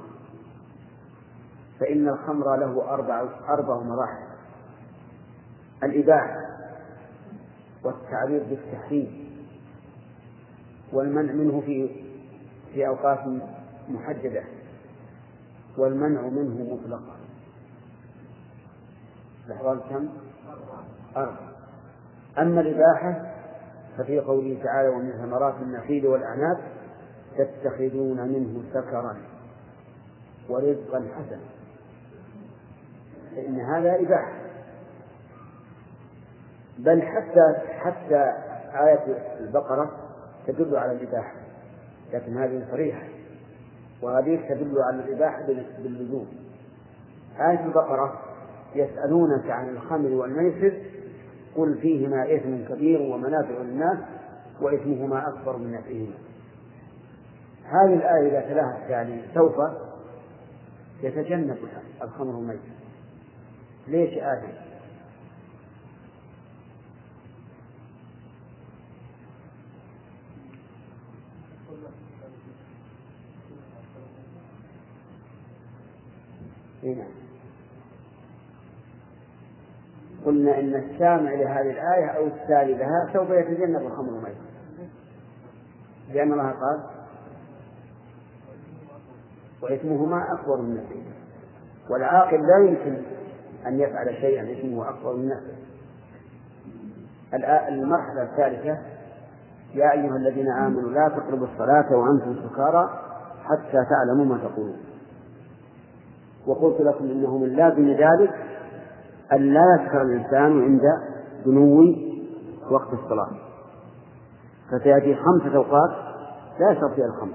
فإن الخمر له أربع أربع مراحل: الإباحة والتعريض بالتحريم والمنع منه في في أوقات محددة والمنع منه مطلقا. الأحوال كم؟ أربع. أما الإباحة ففي قوله تعالى ومن ثمرات النخيل والأعناب تتخذون منه سكرا ورزقا حسنا، فإن هذا إباحة. بل حتى حتى آية البقرة تدل على الإباحة، لكن هذه صريحة، وهذه تدل على الإباحة باللزوم. آية البقرة يسألونك عن الخمر والميسر قل فيهما إثم كبير ومنافع للناس وإثمهما أكبر من نفعهما. هذه الآية إذا تلاها يعني سوف يتجنب الخمر والميسر. ليش آية؟ هنا قلنا إن السامع لهذه الآية أو التالي لها سوف يتجنب الخمر والميسر، لأن الله قال وإثمهما أكبر من نفعهما، والعاقل لا يمكن أن يفعل شيئا إثمه أكبر من نفعه. المرحلة الثالثة يا أيها الذين آمنوا لا تقربوا الصلاة وأنتم سكارى حتى تعلموا ما تقولون. وقلت لكم إنه من لازم ذلك أن لا يسكر الإنسان عند دنو وقت الصلاة، فتأتي خمسة أوقات لا يشرب فيها الخمر.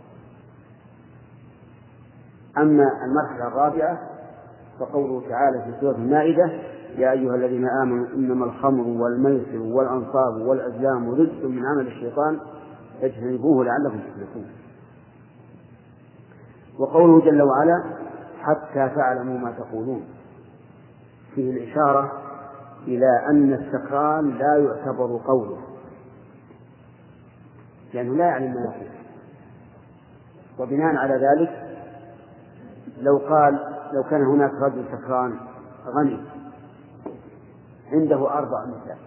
أما المرحلة الرابعة فقوله تعالى في سورة المائدة يا أيها الذين آمنوا إنما الخمر والميسر والأنصاب والأزلام رجس من عمل الشيطان فاجتنبوه لعلكم تفلحون. وقوله جل وعلا حتى تعلموا ما تقولون فيه الإشارة إلى أن السكران لا يعتبر قوله، لأنه لا يعلم ما يقول. وبناء على ذلك لو قال لو كان هناك رجل سكران غني عنده أربع نساء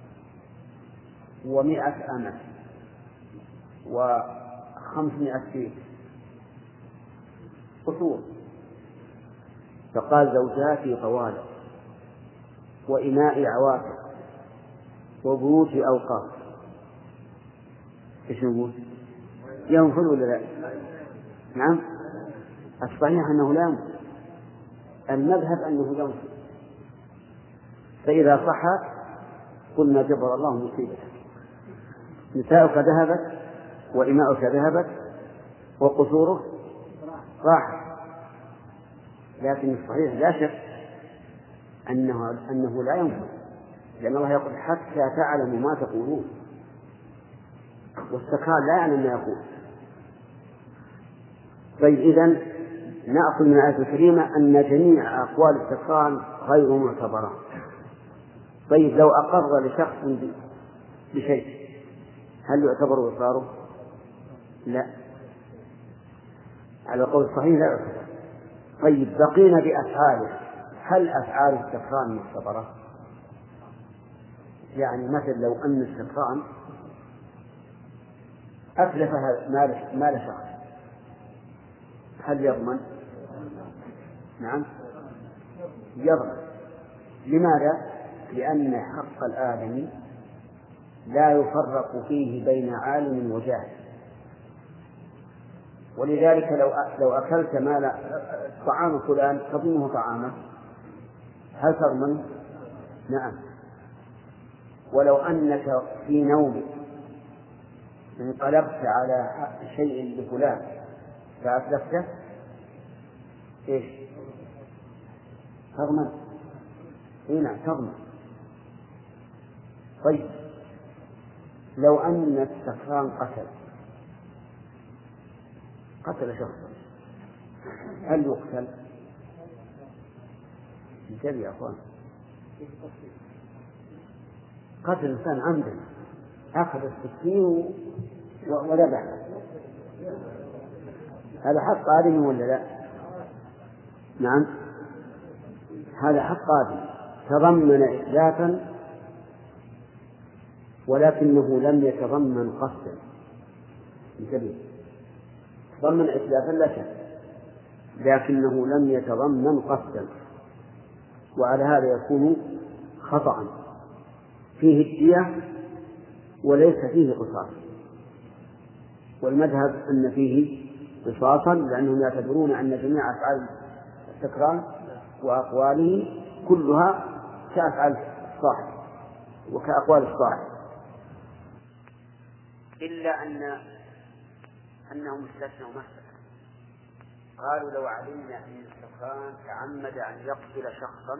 ومائة أمة وخمسمائة بيت قصور، فقال زوجاتي طوال وإناء عواتق وبيوت أوقاف، إيش نقول؟ ينفذ ولا لا؟ نعم، الصحيح أنه لا ينفذ، المذهب أنه ينفذ. فإذا صح قلنا جبر الله مصيبتك، نساؤك ذهبت وإماؤك ذهبت وقصورك راحت. لكن الصحيح لا شك أنه, أنه لا ينفذ، لأن الله يقول حتى تعلموا ما تقولون، والسكران لا يعلم ما يقول. طيب إذن نأخذ من الآية الكريمة أن جميع أقوال السكران غير معتبرة. طيب لو أقر لشخص بشيء هل يعتبر إقراره؟ لا، على قول الصحيح لا يعتبر. طيب بقينا بأفعاله، هل أفعال السكران معتبرة؟ يعني مثل لو أن السكران أتلف مال شخص، هل يضمن؟ نعم يضمن. لماذا؟ لأن حق الآدمي لا يفرق فيه بين عالم وجاهل، ولذلك لو لو أكلت مال طعام فلان تضمنه طعامه هل تضمن؟ نعم. ولو أنك في نومك انقلبت على شيء لفلان فأتلفته إيش؟ تضمن؟ إيه نعم تضمن. طيب لو أن السكران قتل قتل شخصا هل يقتل؟ انتبه يا أخوان، قتل إنسان عمدا أخذ السكين وذبح، هذا حق آدمي ولا لا؟ نعم هذا حق آدمي تضمن إتلافا ولكنه لم يتضمن قصدا. انتبه، تضمن إتلافا لا شك لكنه لم يتضمن قصدا، وعلى هذا يكون خطأ فيه الدية وليس فيه قصاص. والمذهب أن فيه قصاصا لأنهم يعتبرون أن جميع أفعال السكران وأقواله كلها كأفعال الصاحب وكأقوال الصاحب، إلا أن أنهم استثنوا مسألة. قالوا لو علمنا أن السكران تعمد أن يقتل شخصا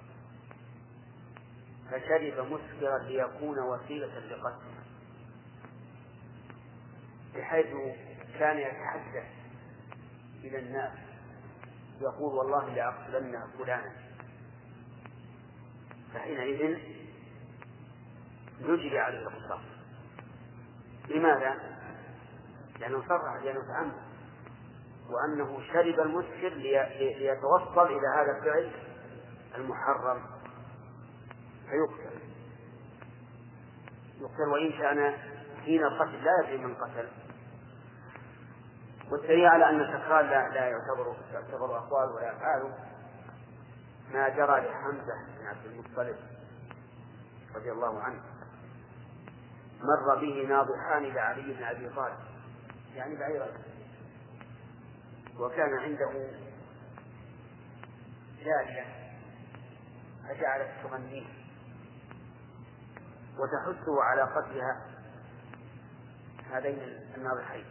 فشرب مسكرا ليكون وسيلة لقتله، بحيث كان يتحدث إلى الناس يقول والله لأقتلن فلانا، فحينئذ يجري على القصاص. لماذا؟ لأنه صرح لأنه تعمد، وأنه شرب المسكر ليتوصل إلى هذا الفعل المحرم فيقتل يقتل وإن كان حين القتل لا يدري من قتل. والدليل على أن السكران لا, لا يعتبر يعتبر أقوال ولا أفعال ما جرى لحمزة بن عبد المطلب رضي الله عنه، مر به ناضحان لعلي بن أبي طالب يعني بعيرا، وكان عنده جارية فجعلت تغنيه وتحثه على قتلها هذين الناضحين،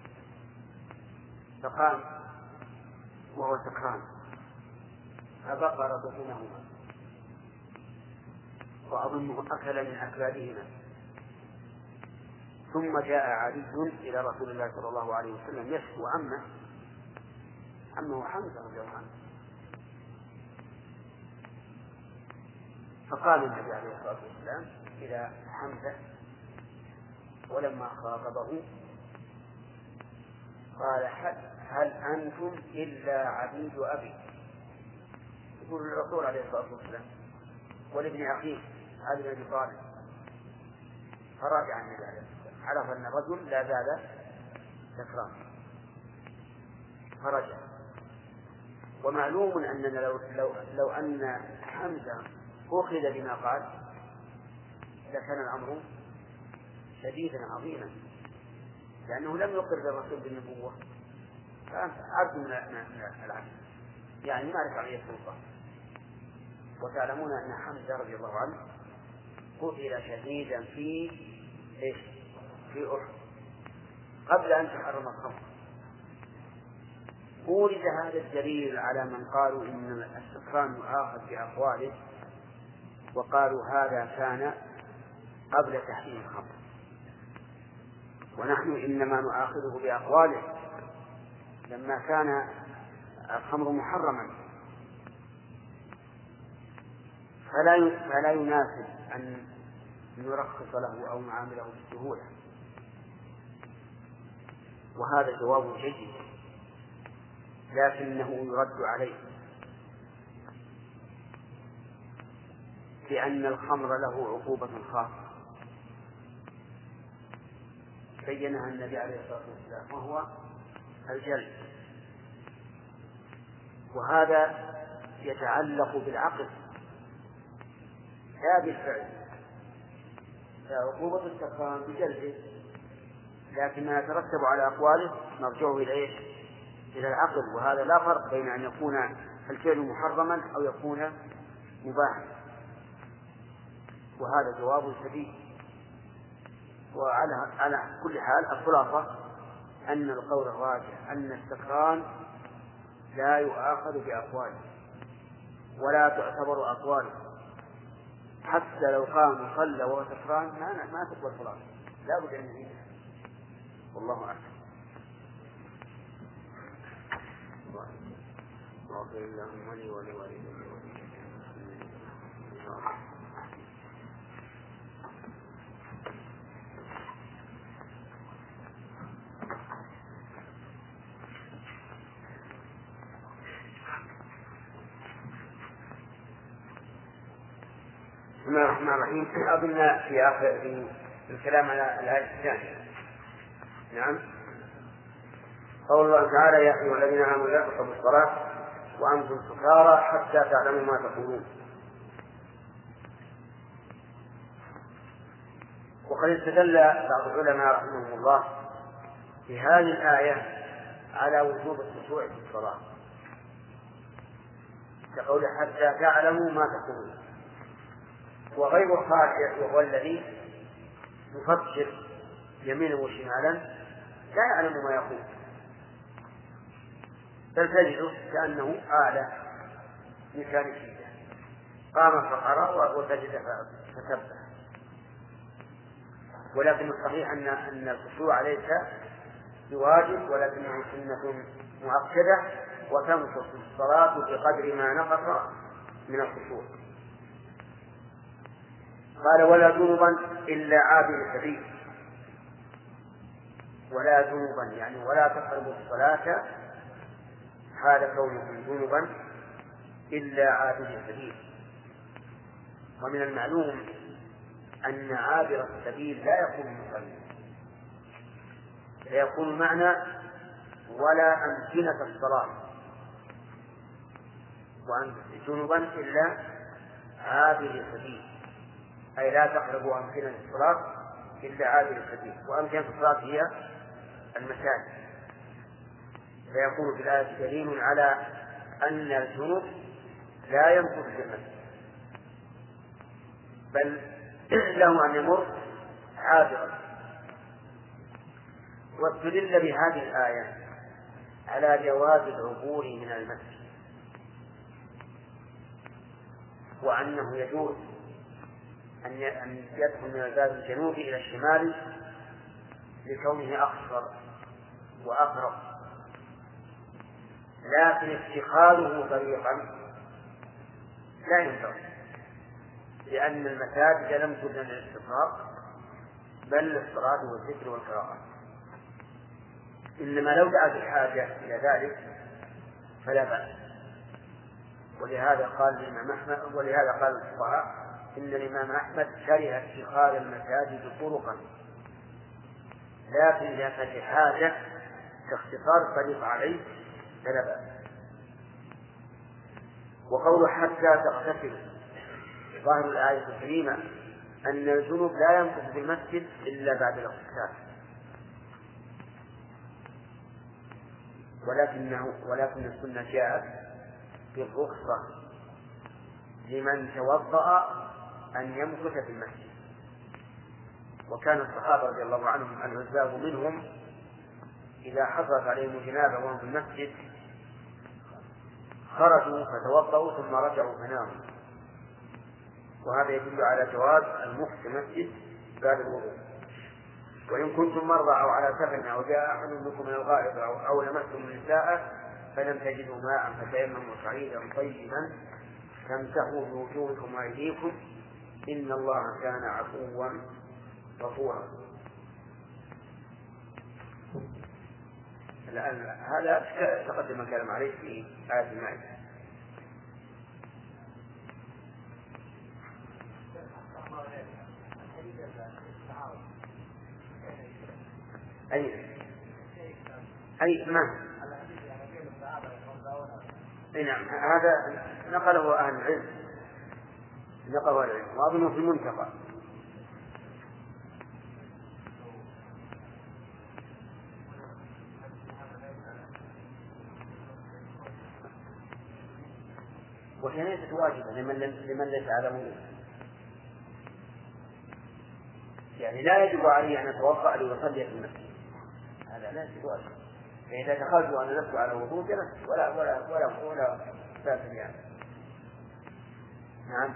فقام وهو سكران فبقر بطونهما وأظنه أكل من أكبادهما، ثم جاء علي إلى رسول الله صلى الله عليه وسلم يشكو عمه عمه حمزة رضي الله عنه، فقال النبي عليه الصلاة والسلام إلى حمزة ولما خاطبه قال هل أنتم إلا عبيد أبي، يقول الرسول عليه الصلاة والسلام ولابن أخيه علي بن أبي طالب، فراجع النبي عليه الصلاة والسلام عرف أن الرجل لا زال سكران فرجع. ومعلوم أننا لو, لو, لو أن حمزة أخذ بما قال لكان الأمر شديدا عظيما، لأنه لم يقر الرسول بالنبوة، فعبد من العبد يعني ما رفع عليه السلطان. وتعلمون أن حمزة رضي الله عنه قتل شهيدا في إيش؟ في أحد قبل أن تحرم الخمر. ورد هذا الدليل على من قالوا إن السكران يؤاخذ بأقواله، وقالوا هذا كان قبل تحريم الخمر، ونحن إنما نؤاخذه بأقواله لما كان الخمر محرما، فلا فلا يناسب أن نرخص له أو نعامله بالسهولة. وهذا جواب جيد لكنه يرد عليه، لأن الخمر له عقوبة خاصة بينها النبي عليه الصلاة والسلام، وهو الجلد وهذا يتعلق بالعقل لا بالفعل، فعقوبة السكران بجلده، لكن ما يترتب على أقواله مرجعه إلى إيش؟ إلى العقل. وهذا لا فرق بين أن يكون الفعل محرما أو يكون مباحا، وهذا جواب سديد. وعلى على كل حال الخلاصة أن القول الراجح أن السكران لا يؤاخذ بأقواله ولا تعتبر أقواله، حتى لو قام وصلى وهو سكران ما ما تقبل صلاته، لا بد أن يعيدها. والله أعلم. واغفر اللهم لي ولوالدي. بسم الله الرحمن الرحيم. أظن في آخر في الكلام على الآية الثانية. نعم. قول الله تعالى: يا أيها الذين آمنوا لا تقربوا الصلاة وأنتم سكارى حتى تعلموا ما تقولون. وقد استدل بعض العلماء رحمهم الله في هذه الآية على وجوب الخشوع في الصلاة، كقول حتى تعلموا ما تقولون. وغير الخاشع وهو الذي يفكر يمينا وشمالا لا يعلم ما يقول، بل تجده كأنه آلة ميكانيكية، قام فقرأ وسجد فسبح. ولكن الصحيح أن أن الخشوع ليس بواجب، ولكنه سنة مؤكدة، وتنقص الصلاة بقدر ما نقص من الخشوع. قال: ولا جنبا إلا عابر سبيل. ولا جنبا يعني ولا تقربوا الصلاة حال كونكم جنبا إلا عابر سبيل. ومن المعلوم أن عابر السبيل لا يكون مصليا، فيكون معنى ولا أمكنة الصلاة، وأن جنبا إلا عابر سبيل، أي لا تقربوا أمكنة الصلاة إلا عابر السبيل. وأمكنة الصلاة هي المساجد، فيكون في الآية دليل على أن الجنوب لا يمكث في المسجد، بل له أن يمر عابرا. واستدل بهذه الآية على جواز العبور من المسجد، وأنه يجوز أن يدخل من الباب الجنوبي إلى الشمال لكونه أقصر وأقرب، لكن اتخاذه طريقا لا ينفع، لأن المساجد لم تبنى للاستقرار بل للصلاة والذكر والقراءة، إنما لو دعت الحاجة إلى ذلك فلا بأس. ولهذا قال الإمام أحمد ولهذا قال الفقهاء إن الإمام أحمد كره اتخاذ المساجد طرقا، لكن إذا كانت حاجة كاختصار الطريق عليه فلا بأس. وقول حتى تغتسل ظاهر الآية الكريمة أن الجنوب لا يمكث في المسجد إلا بعد الاغتسال، ولكنه ولكن السنة جاءت بالرخصة لمن توضأ أن يمكث في المسجد. وكان الصحابة رضي الله عنهم العزاب منهم إذا حصلت عليهم الجنابة وهم في المسجد خرجوا فتوضأوا ثم رجعوا فناموا، وهذا يدل على جواز المكث في المسجد بعد الوضوء. وإن كنتم مرضى أو على سفر أو جاء أحد منكم من الغائط أو, أو لمستم النساء فلم تجدوا ماء فتيمموا صعيدا طيبا فامسحوا بوجوهكم وأيديكم إن الله كان عفوا غفورا. الآن هذا تقدم الكلام عليه في آية المائدة. أي أي ما نعم هذا نقله أهل العلم نقله أهل العلم وأظنه في المنتقى. وهي ليست واجبة لمن لمن ليس على وضوء، يعني لا يجب عليه أن يتوضأ ليصلي في المسجد، هذا لا يجب واجب. فإذا دخلت وأنا لست على وضوء جلست ولا ولا ولا ولا بأس بهذا. نعم.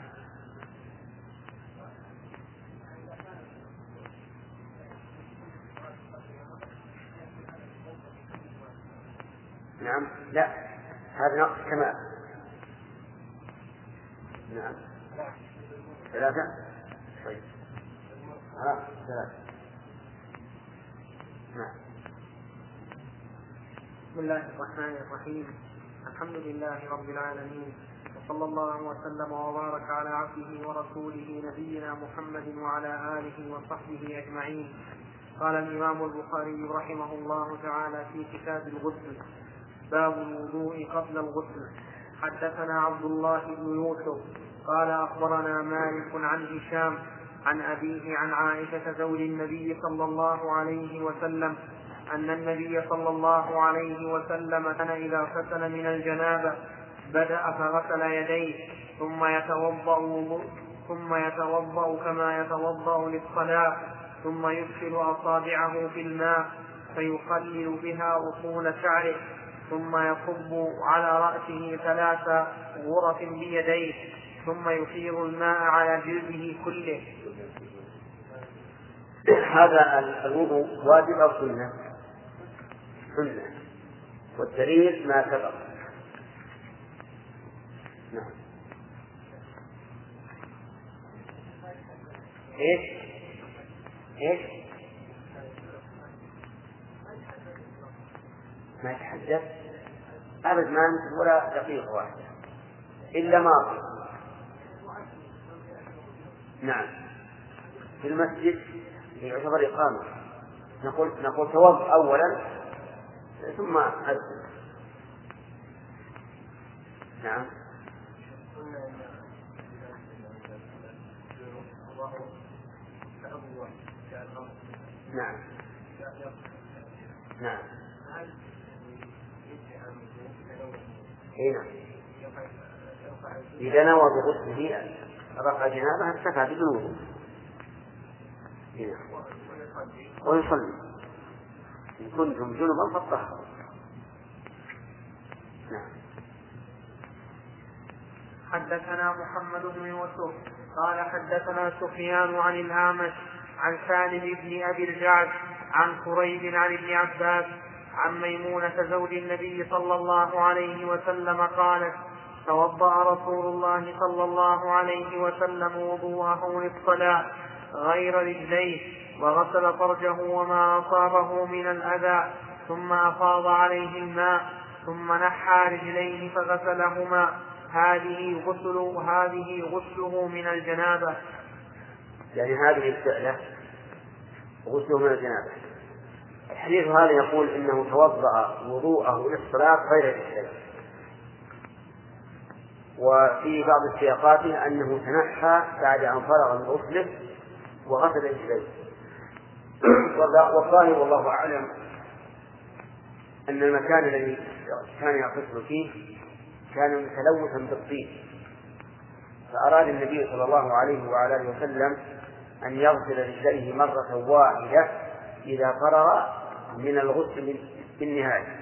نعم لا هذا نقص كمال. نعم ثلاثة طيب ها ثلاثة. نعم. بسم الله الرحمن الرحيم. الحمد لله رب العالمين، وصلى الله وسلم وبارك على عبده ورسوله نبينا محمد وعلى آله وصحبه أجمعين. قال الإمام البخاري رحمه الله تعالى في كتاب الغسل: باب الوضوء قبل الغسل. حدثنا عبد الله بن يوسف قال أخبرنا مالك عن هشام عن أبيه عن عائشة زوج النبي صلى الله عليه وسلم أن النبي صلى الله عليه وسلم كان إذا اغتسل من الجنابة بدأ فغسل يديه ثم يتوضأ ثم يتوضأ كما يتوضأ للصلاة، ثم يدخل أصابعه في الماء فيخلل بها أصول شعره، ثم يصب على رأسه ثلاث غرف بيديه، ثم يفيض الماء على جلده كله. هذا الوضوء واجب أو سنة؟ سنة، والدليل ما سبق. نعم. إيش؟ إيش؟ ما يتحدث أبد، ما نمسك ولا دقيقة واحدة إلا ماضي. نعم في المسجد يعتبر إقامة، نقول نقول توضأ أولا ثم أذن. نعم. نعم. نعم. هنا إذا نوى بغسله رفع جنابه استفاد بالوضوء ويصلي. إن كنتم جنبا فاطهروا. نعم. حدثنا محمد بن يوسف قال حدثنا سفيان عن الأعمش عن سالم بن أبي الجعد عن قريب عن ابن عباس عن ميمونة زوج النبي صلى الله عليه وسلم قالت: توضأ رسول الله صلى الله عليه وسلم وضوءه للصلاة غير رجليه، وغسل فرجه وما أصابه من الأذى، ثم أفاض عليه الماء، ثم نحى رجليه فغسلهما. هذه غسل هذه غسله من الجنابة. يعني هذه الفعلة غسله من الجنابة. الحديث هذا يقول إنه توضأ وضوءه للصلاة غير رجليه، وفي بعض السياقات أنه تنحى بعد أن فرغ من غسله وغسل رجليه. والظاهر والله أعلم أن المكان الذي كان يغتسل فيه كان متلوثا بالطين، فأراد النبي صلى الله عليه وعلى آله وسلم أن يغسل رجليه مرة واحدة إذا فرغ من الغسل بالنهاية.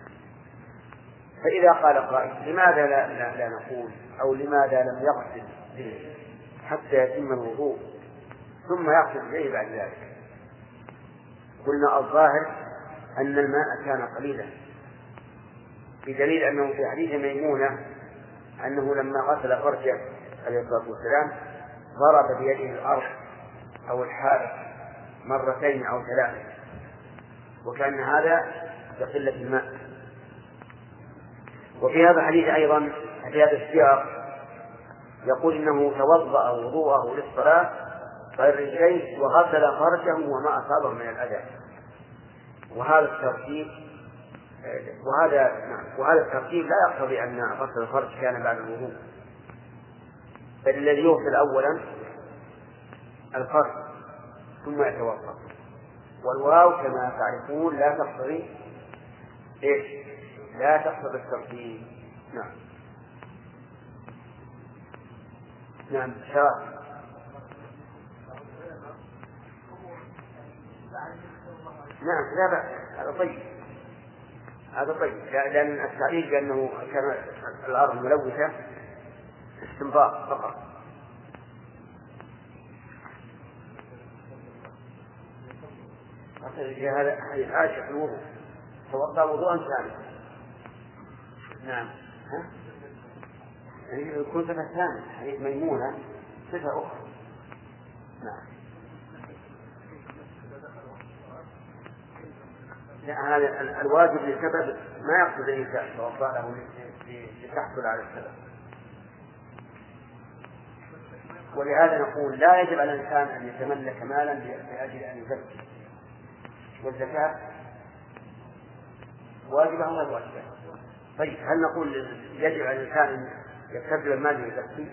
فإذا قال قائل: لماذا لا, لا, لا نقول أو لماذا لم يغسل حتى يتم الوضوء ثم يغسل رجليه بعد ذلك؟ قلنا الظاهر أن الماء كان قليلا، بدليل أنه في حديث ميمونة أنه لما غسل فرجه عليه الصلاة والسلام ضرب بيده الأرض أو الحائط مرتين أو ثلاثة، وكان هذا بقلة الماء. وفي هذا الحديث أيضا في هذا السياق يقول إنه توضأ وضوءه للصلاة غير رجليه وغسل فرجه وما أصابه من الأذى، وهذا الترتيب وهذا وهذا الترتيب لا يقتضي أن غسل الفرج كان بعد الوضوء، بل الذي يغسل أولا الفرج ثم يتوضأ. والواو كما تعرفون لا تقتضي إيش؟ لا تقتضي الترتيب. نعم نعم شرط. نعم لا بأس، هذا طيب، هذا طيب، لأن التعليل بأنه كان الأرض ملوثة استنباط فقط. هذا حديث عائشة في الوضوء توضأ وضوءا ثانيا. نعم ها؟ يعني يكون صفة ثانية، حديث ميمونة صفة أخرى. نعم لا، هذا الواجب لسبب ما يقصد الإنسان توضأ له لتحصل على السبب. ولهذا نقول لا يجب على الإنسان أن يتملك مالا لأجل أن يزكي، والزكاة واجبة ولا واجبة. طيب هل نقول يجب على الإنسان أن يكتسب المال ليزكي؟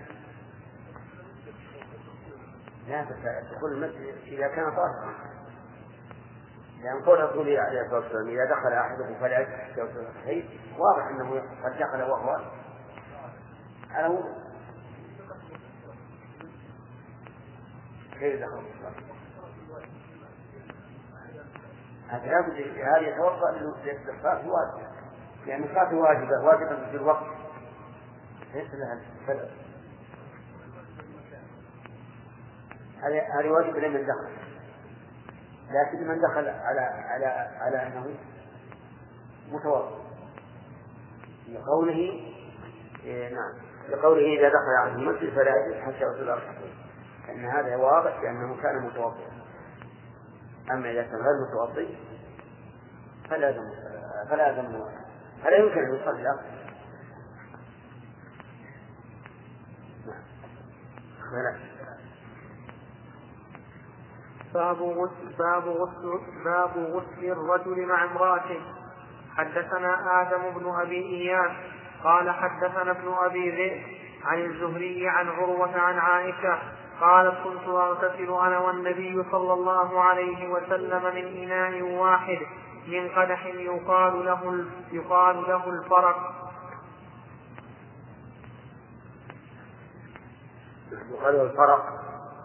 لا، بس تقول المسجد إذا كان طاهرا، لأن قول رسوله عليه الصلاة والسلام إذا دخل أحدكم فلا يجلس حتى يوصل الحديث واضح أنه قد دخل وهو على وضوء. كيف دخل هذا يتوضأ للاستغفار واجب، لأن الصلاة واجبة واجبة في الوقت ليس لها سبب. هذه واجب لمن دخل، لكن من دخل على على على أنه متوضئ لقوله إيه نعم لقوله إذا دخل على المسجد فلا يجلس حتى يصل ركعتين، لأن هذا واضح لأنه كان متوضئا. أما إذا كان غير متوضئ فلا يلزم فلا يلزم فلا يمكن أن يصلي أصلا. نعم. باب غسل باب غسل باب غسل الرجل مع امرأته. حدثنا آدم بن أبي إياس قال حدثنا ابن أبي ذئب عن الزهري عن عروة عن عائشة قالت كنت أغتسل أنا والنبي صلى الله عليه وسلم من إناء واحد من قدح يقال له يقال له الفرق. يقال الفرق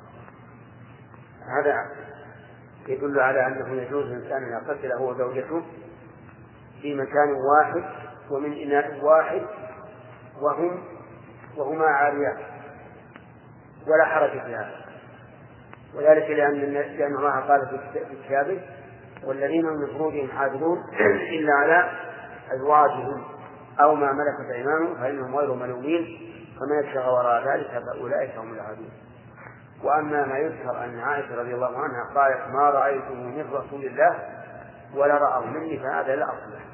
هذا يدل على أنه يجوز الإنسان أن يغتسل هو وزوجته في مكان واحد ومن إناء واحد وهم وهما عاريان ولا حرج في هذا، وذلك لأن لأن الله قال في كتابه والذين من فروجهم حافظون إلا على أزواجهم أو ما ملكت أيمانهم فإنهم غير ملومين فمن يبتغى وراء ذلك فأولئك هم العادون. وأما ما يذكر أن عائشة رضي الله عنها قالت ما رأيته من رسول الله ولا رأوا مني فهذا لا أصل له.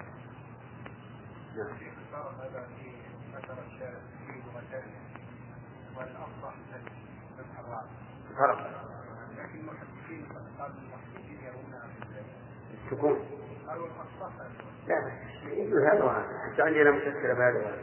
فرق السكون لا يقول هذا وهذا حتى عندنا مشكلة بهذا وهذا.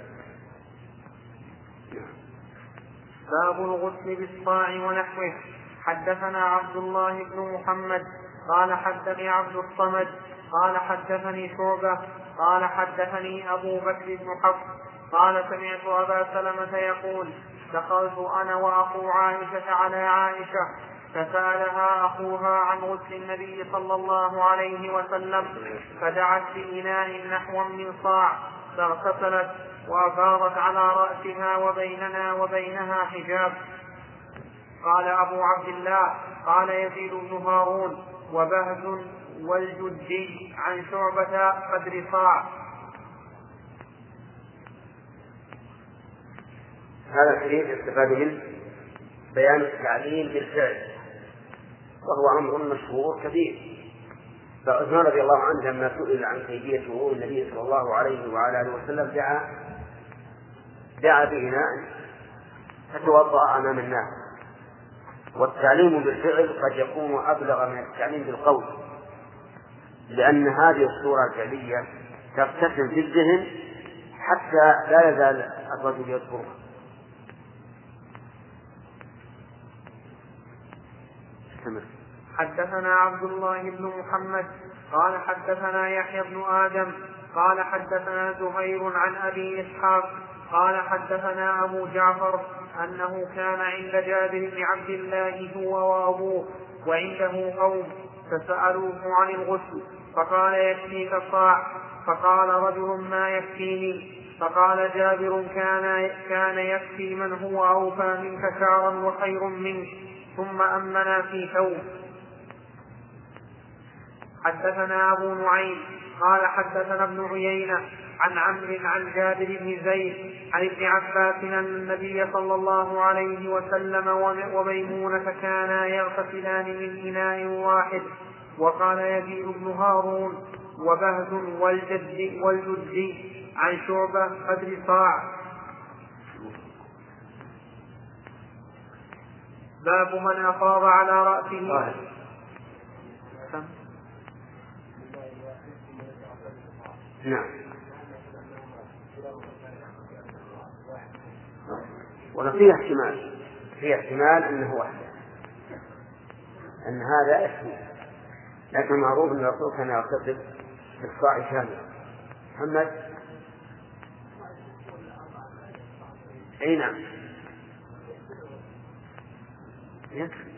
باب الغسل بالصاع ونحوه. حدثنا عبد الله بن محمد قال حدثني عبد الصمد قال حدثني شعبة قال حدثني أبو بكر بن حفص قال سمعت أبا سلمة يقول دخلت أنا وأخو عائشة على عائشة فسألها أخوها عن غسل النبي صلى الله عليه وسلم فدعت بإناء نحو من صاع فاغتسلت وأفاضت على رأسها وبيننا وبينها حجاب. قال أبو عبد الله قال يزيد بن هارون وبهز والجدي عن شعبة قدر صاع. هذا الحديث استفاد منه بيان التعليل بالفعل وهو أمر مشهور كبير. فعثمان رضي الله عنه لما سئل عن كيفية وضوء النبي صلى الله عليه وعلى آله وسلم دعا دعا بإناء فتوضأ أمام الناس. والتعليم بالفعل قد يكون أبلغ من التعليم بالقول، لأن هذه الصورة الفعلية ترتسم في الذهن حتى لا يزال الرجل يذكرها. حدثنا عبد الله بن محمد قال حدثنا يحيى بن آدم قال حدثنا زهير عن أبي إسحاق قال حدثنا أبو جعفر أنه كان عند جابر بن عبد الله هو وأبوه وعنده قوم فسألوه عن الغسل فقال يكفيك صاع، فقال رجل ما يكفيني، فقال جابر كان, كان يكفي من هو أوفى منك شعرا وخير منك، ثم أمنا في ثوب. حدثنا أبو نعيم قال حدثنا ابن عيينة عن عمرو عن جابر بن زيد عن ابن عباس أن النبي صلى الله عليه وسلم وميمونة كانا يغتسلان من إناء واحد. وقال يزيد بن هارون وبهز والجد والجدي عن شعبة قدر صاع. باب من أفاض على رأسه. نعم. وفيه احتمال فيه احتمال أنه وحده، أن هذا يكفي، لكن معروف أن الرسول كان يغتسل في الصاع كامل. محمد أي نعم يكفي،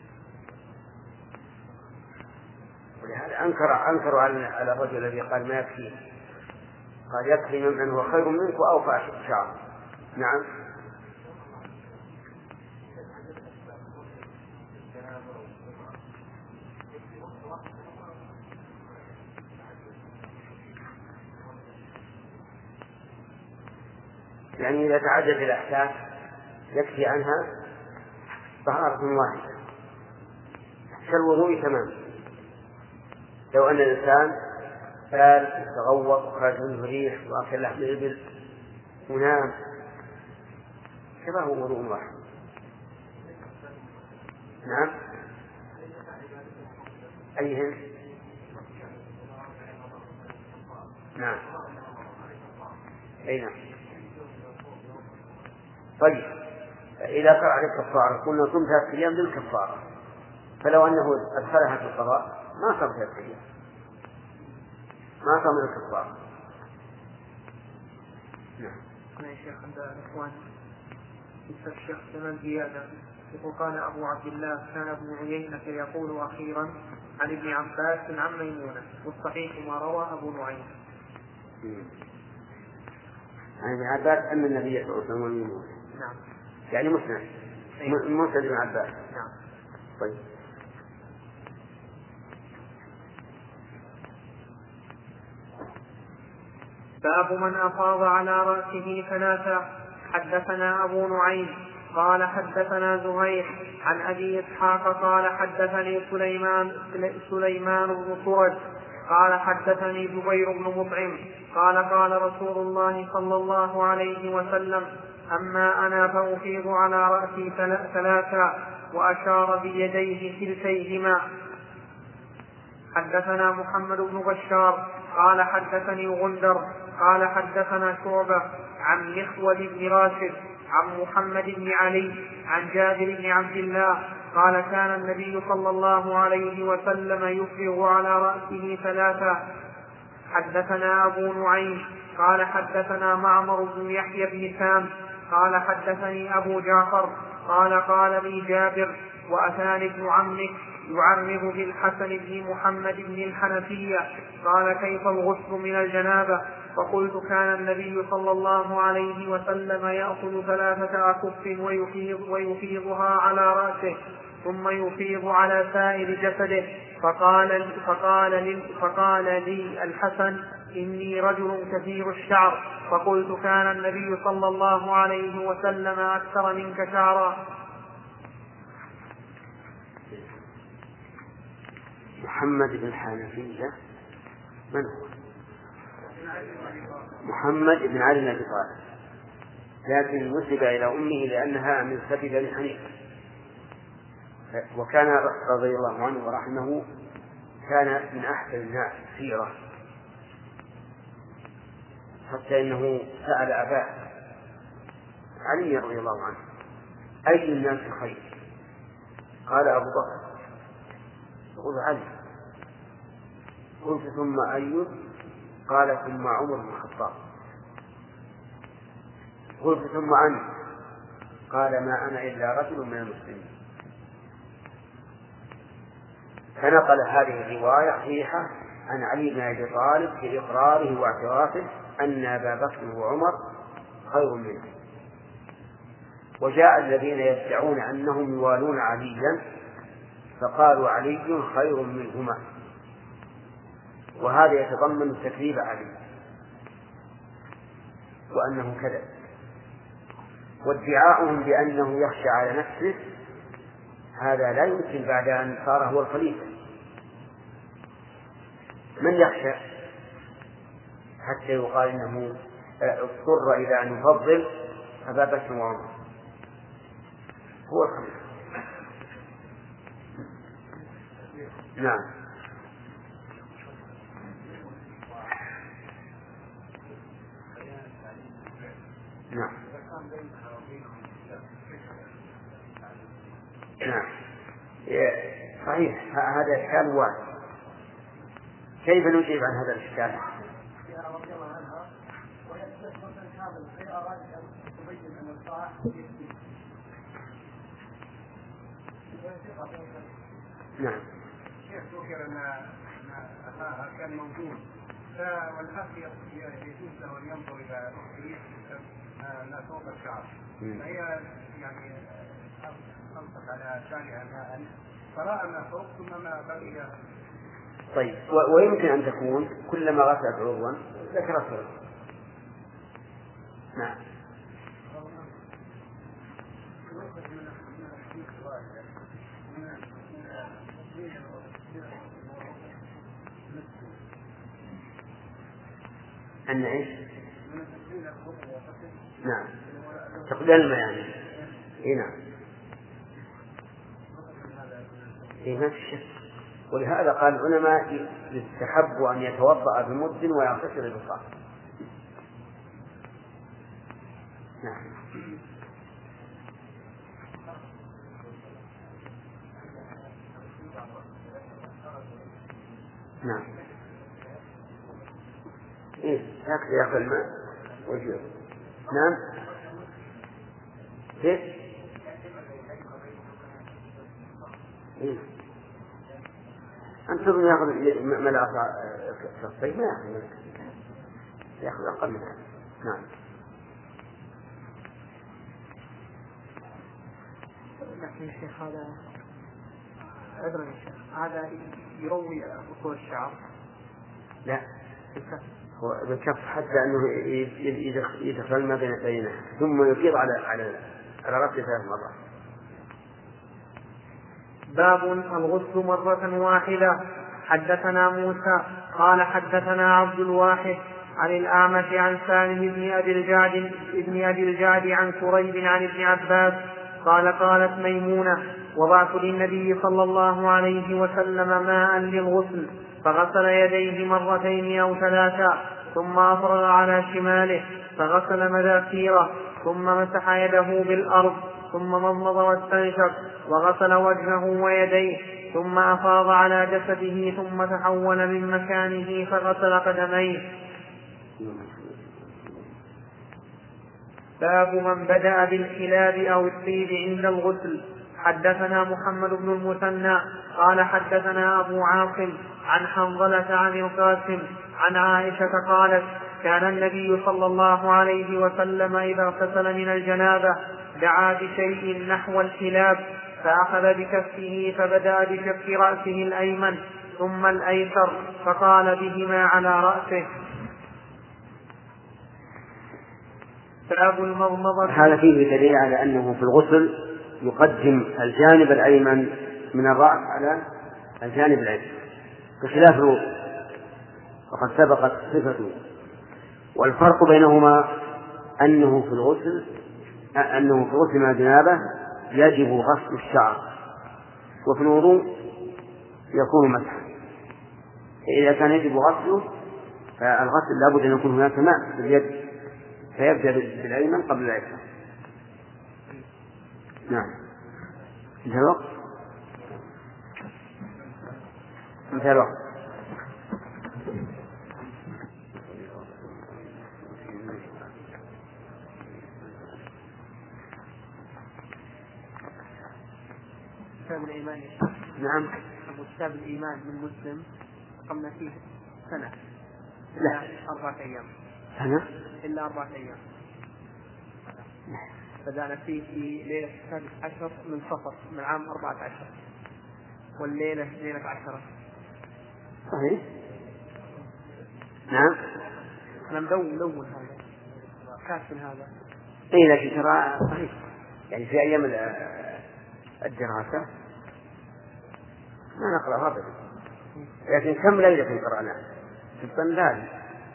ولهذا أنكر أنكروا على الرجل الذي قال ما يكفي، قال يكفي من هو خير منك وأوفى شعر. نعم. يعني إذا تعدد الأحداث يكفي عنها طهارة واحدة كالوضوء تمام. لو أن الإنسان بال وتغوط وخرج منه ريح وأكل لحم الإبل ونام شبه وضوء واحد. نعم. أيهم؟ نعم. أي نعم. طيب إذا قرأ عليك كفارة قلنا صم ثلاثة أيام بالكفارة، فلو أنه أدخلها في القضاء ما صم ثلاثة أيام، ما صم الكفارة. نعم. يا شيخ عند الإخوان مثل الشيخ ثمان زيادة يقول قال أبو عبد الله كان ابن عيينة يقول أخيرا عن ابن عباس عن ميمونة، والصحيح ما روى أبو نعيم. عن ابن عباس أن النبي صلى الله عليه وسلم. نعم. يعني مسند مسند ابن عباس. نعم. طيب. باب من أفاض على رأسه ثلاثة. حدثنا أبو نعيم قال حدثنا زهير عن أبي إسحاق قال حدثني سليمان سليمان بن سرد قال حدثني جبير بن مطعم قال قال رسول الله صلى الله عليه وسلم أما أنا فأفيض على رأسي ثلاثا، وأشار بيديه كلتيهما. حدثنا محمد بن بشار قال حدثني غندر قال حدثنا شعبة عن مخول بن راشد عن محمد بن علي عن جابر بن عبد الله قال كان النبي صلى الله عليه وسلم يفرغ على رأسه ثلاثة. حدثنا أبو نعيم قال حدثنا معمر بن يحيى بن سام قال حدثني أبو جعفر قال قال لي جابر وأتاني ابن عمك يعرض بالحسن بن محمد بن الحنفية قال كيف الغسل من الجنابة؟ فقلت كان النبي صلى الله عليه وسلم يأخذ ثلاثة أكف ويفيض ويفيضها على رأسه ثم يفيض على سائر جسده. فقال, فقال, لي فقال لي الحسن إني رجل كثير الشعر، فقلت كان النبي صلى الله عليه وسلم أكثر منك شعرا. محمد بن الحنفية من هو؟ محمد بن علي بن أبي طالب، لكن نسب إلى أمه لأنها من سبب بني حنيفة، وكان رضي الله عنه ورحمه كان من أحسن الناس سيرة، حتى إنه سأل أباه علي رضي الله عنه: أي الناس خير؟ قال: أبو بكر. قل: علي. قلت: ثم أي؟ قال: ثم عمر بن الخطاب. قلت: ثم أنت؟ قال: ما أنا إلا رجل من المسلمين. فنقل هذه الرواية صحيحة عن علي بن أبي طالب في إقراره واعترافه أن أبا بكر وعمر خير منه. وجاء الذين يدعون أنهم يوالون عليا فقالوا علي خير منهما، وهذا يتضمن تكذيب علي وأنه كذب، وادعاؤهم بأنه يخشى على نفسه هذا لا يمكن بعد أن صار هو الخليفة. من يخشى حتى يقال إنه اضطر إلى أن يفضل أبا بكر وعمر؟ هو الخليفة. نعم. نعم. نعم. صحيح، هذا إشكال واحد. كيف نجيب عن هذا الإشكال؟ نعم. كيف ذكر أن أخاها كان موجود والأخ يجوز له أن ينظر إلى أخته لا فوق الشعر، فهي يعني أنصت على شأنها ماء فرأى ما فوق ثم ما بقي. طيب، ويمكن أن تكون كلما غسلت عضوا ذكرته. نعم. أن إيش؟ نعم، تقبل الماء يعني. إيه نعم. إيه ما في شك. ولهذا قال العلماء يستحب أن يتوضأ بمد ويغتسل بصاع. نعم. نعم. إيه هكذا يأخذ الماء ويجيب. نعم. كيف؟ إيه؟ أنت تظن يأخذ ملأ شخصين؟ ما يأخذ، يأخذ أقل من هذا. نعم. لكن الشيخ هذا أدرى يا شيخ هذا يروي أصول الشعر؟ لا، هو بالكف حتى أنه يدخل ما بين بينه ثم يفيض على على على رأسه ثلاث مرات. باب الغسل مرة واحدة. حدثنا موسى قال حدثنا عبد الواحد عن الأعمش عن سالم بن أبي الجعد ابن أبي الجعد عن كريب عن ابن عباس قال قالت ميمونة وضعت للنبي صلى الله عليه وسلم ماء للغسل فغسل يديه مرتين أو ثلاثا ثم أفرغ على شماله فغسل مذاكيره ثم مسح يده بالأرض ثم مضمض واستنشق وغسل وجهه ويديه ثم أفاض على جسده ثم تحول من مكانه فغسل قدميه. باب من بدأ بالكلاب أو الطيب عند الغسل. حدثنا محمد بن المثنى قال حدثنا أبو عاصم عن حنظلة عن القاسم عن عائشة قالت كان النبي صلى الله عليه وسلم إذا اغتسل من الجنابة دعا بشيء نحو الكلاب فأخذ بكفه فبدأ بشق رأسه الأيمن ثم الأيسر فقال بهما على رأسه. باب المضمضة. هذا فيه دليل على أنه في الغسل يقدم الجانب الأيمن من الرأس على الجانب الأيسر بخلاف الوضوء وقد سبقت صفته. والفرق بينهما أنه في الغسل أنه في الغسل من الجنابة يجب غسل الشعر وفي الوضوء يكون مسحا. إذا كان يجب غسله فالغسل لابد أن يكون هناك ماء في اليد، فيبدأ بالأيمن قبل الأيسر. نعم. انتهى الوقت. انتهى الوقت. كتاب الإيمان. نعم. كتاب الإيمان من مسلم قمنا فيه سنة. لا. أربعة أيام. سنة. إلا أربعة أيام. بدأنا فيه في ليلة السادس عشر من صفر من عام أربعة عشر، والليلة ليلة عشرة. صحيح. نعم. أنا مدون مدون هذا كاتب هذا. إيه لكن ترى صحيح يعني في أيام الدراسة ما نقرأ هذا، لكن كم ليلة قرأنا في الصندال.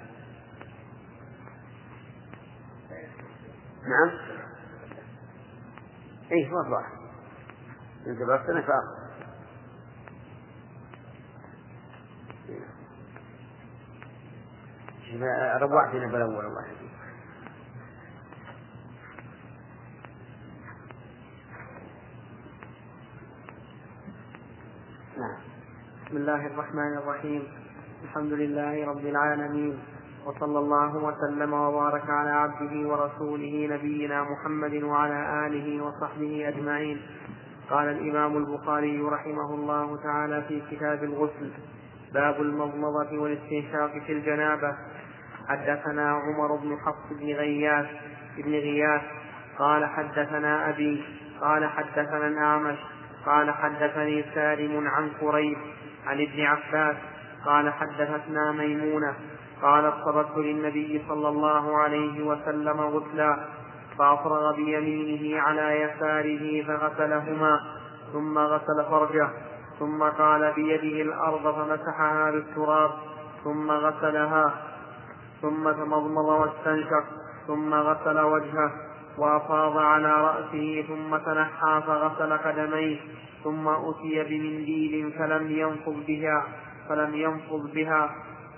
نعم. إيه والله من دراسنا فأخذ روعتنا بالأول الله يحفظك. بسم الله الرحمن الرحيم. الحمد لله رب العالمين، وصلى الله وسلم وبارك على عبده ورسوله نبينا محمد وعلى آله وصحبه أجمعين. قال الإمام البخاري رحمه الله تعالى في كتاب الغسل: باب المضمضة والاستنشاق في الجنابة. حدثنا عمر بن حفص بن غياث بن غياث قال حدثنا أبي قال حدثنا الأعمش قال حدثني سالم عن قريب عن ابن عباس قال حدثتنا ميمونة قالت: صببت للنبي صلى الله عليه وسلم غسلا فأفرغ بيمينه على يساره فغسلهما ثم غسل فرجه ثم قال بيده الأرض فمسحها بالتراب ثم غسلها ثم تمضمض واستنشق ثم غسل وجهه وأفاض على رأسه ثم تنحى فغسل قدميه ثم أتي بمنديل فلم ينفض بها فلم ينفض بها.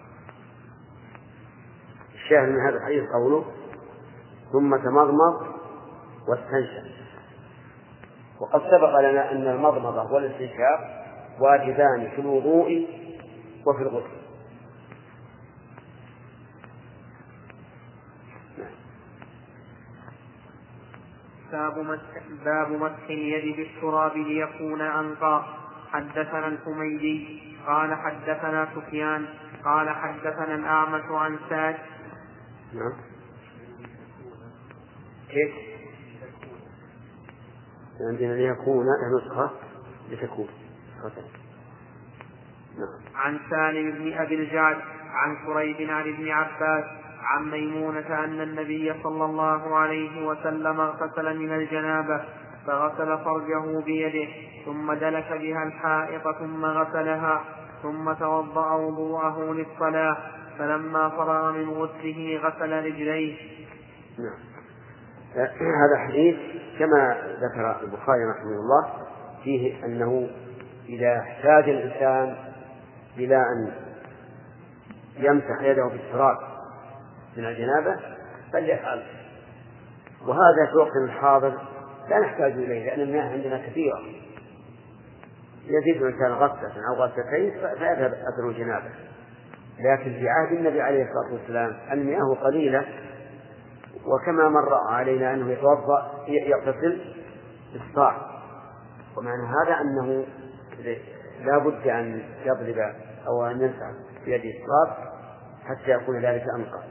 الشاهد من هذا الحديث قوله: ثم تمضمض واستنشق. وقد سبق لنا أن المضمضة والاستنشاق واجبان في الوضوء وفي الغسل. باب مسح اليد بالتراب ليكون أنقى. حدثنا الحميدي قال حدثنا سفيان قال حدثنا الأعمش عن سعد. نعم. كيف؟ عندنا ليكون نسخة لتكون. نعم. عن سالم بن أبي الجعد عن قريب عن ابن عباس عن ميمونة أن النبي صلى الله عليه وسلم اغتسل من الجنابة فغسل فرجه بيده ثم دلك بها الحائط ثم غسلها ثم توضأ وضوءه للصلاة فلما فرغ من غسله غسل رجليه. نعم. هذا حديث كما ذكر البخاري رحمه الله فيه أنه إذا احتاج الإنسان إلى أن يمسح يده بالتراب من الجنابة فليفعل، وهذا في وقت الحاضر لا نحتاج إليه لأن المياه عندنا كثيرة يزيد الإنسان غسلة أو غسلتين فيذهب أثر الجنابة. لكن في عهد النبي عليه الصلاة والسلام المياه قليلة، وكما مر علينا أنه يتوضأ يغتسل بالصاع، ومعنى هذا أنه لا بد أن يضرب أو أن يمسح بيده التراب حتى يكون ذلك أنقى.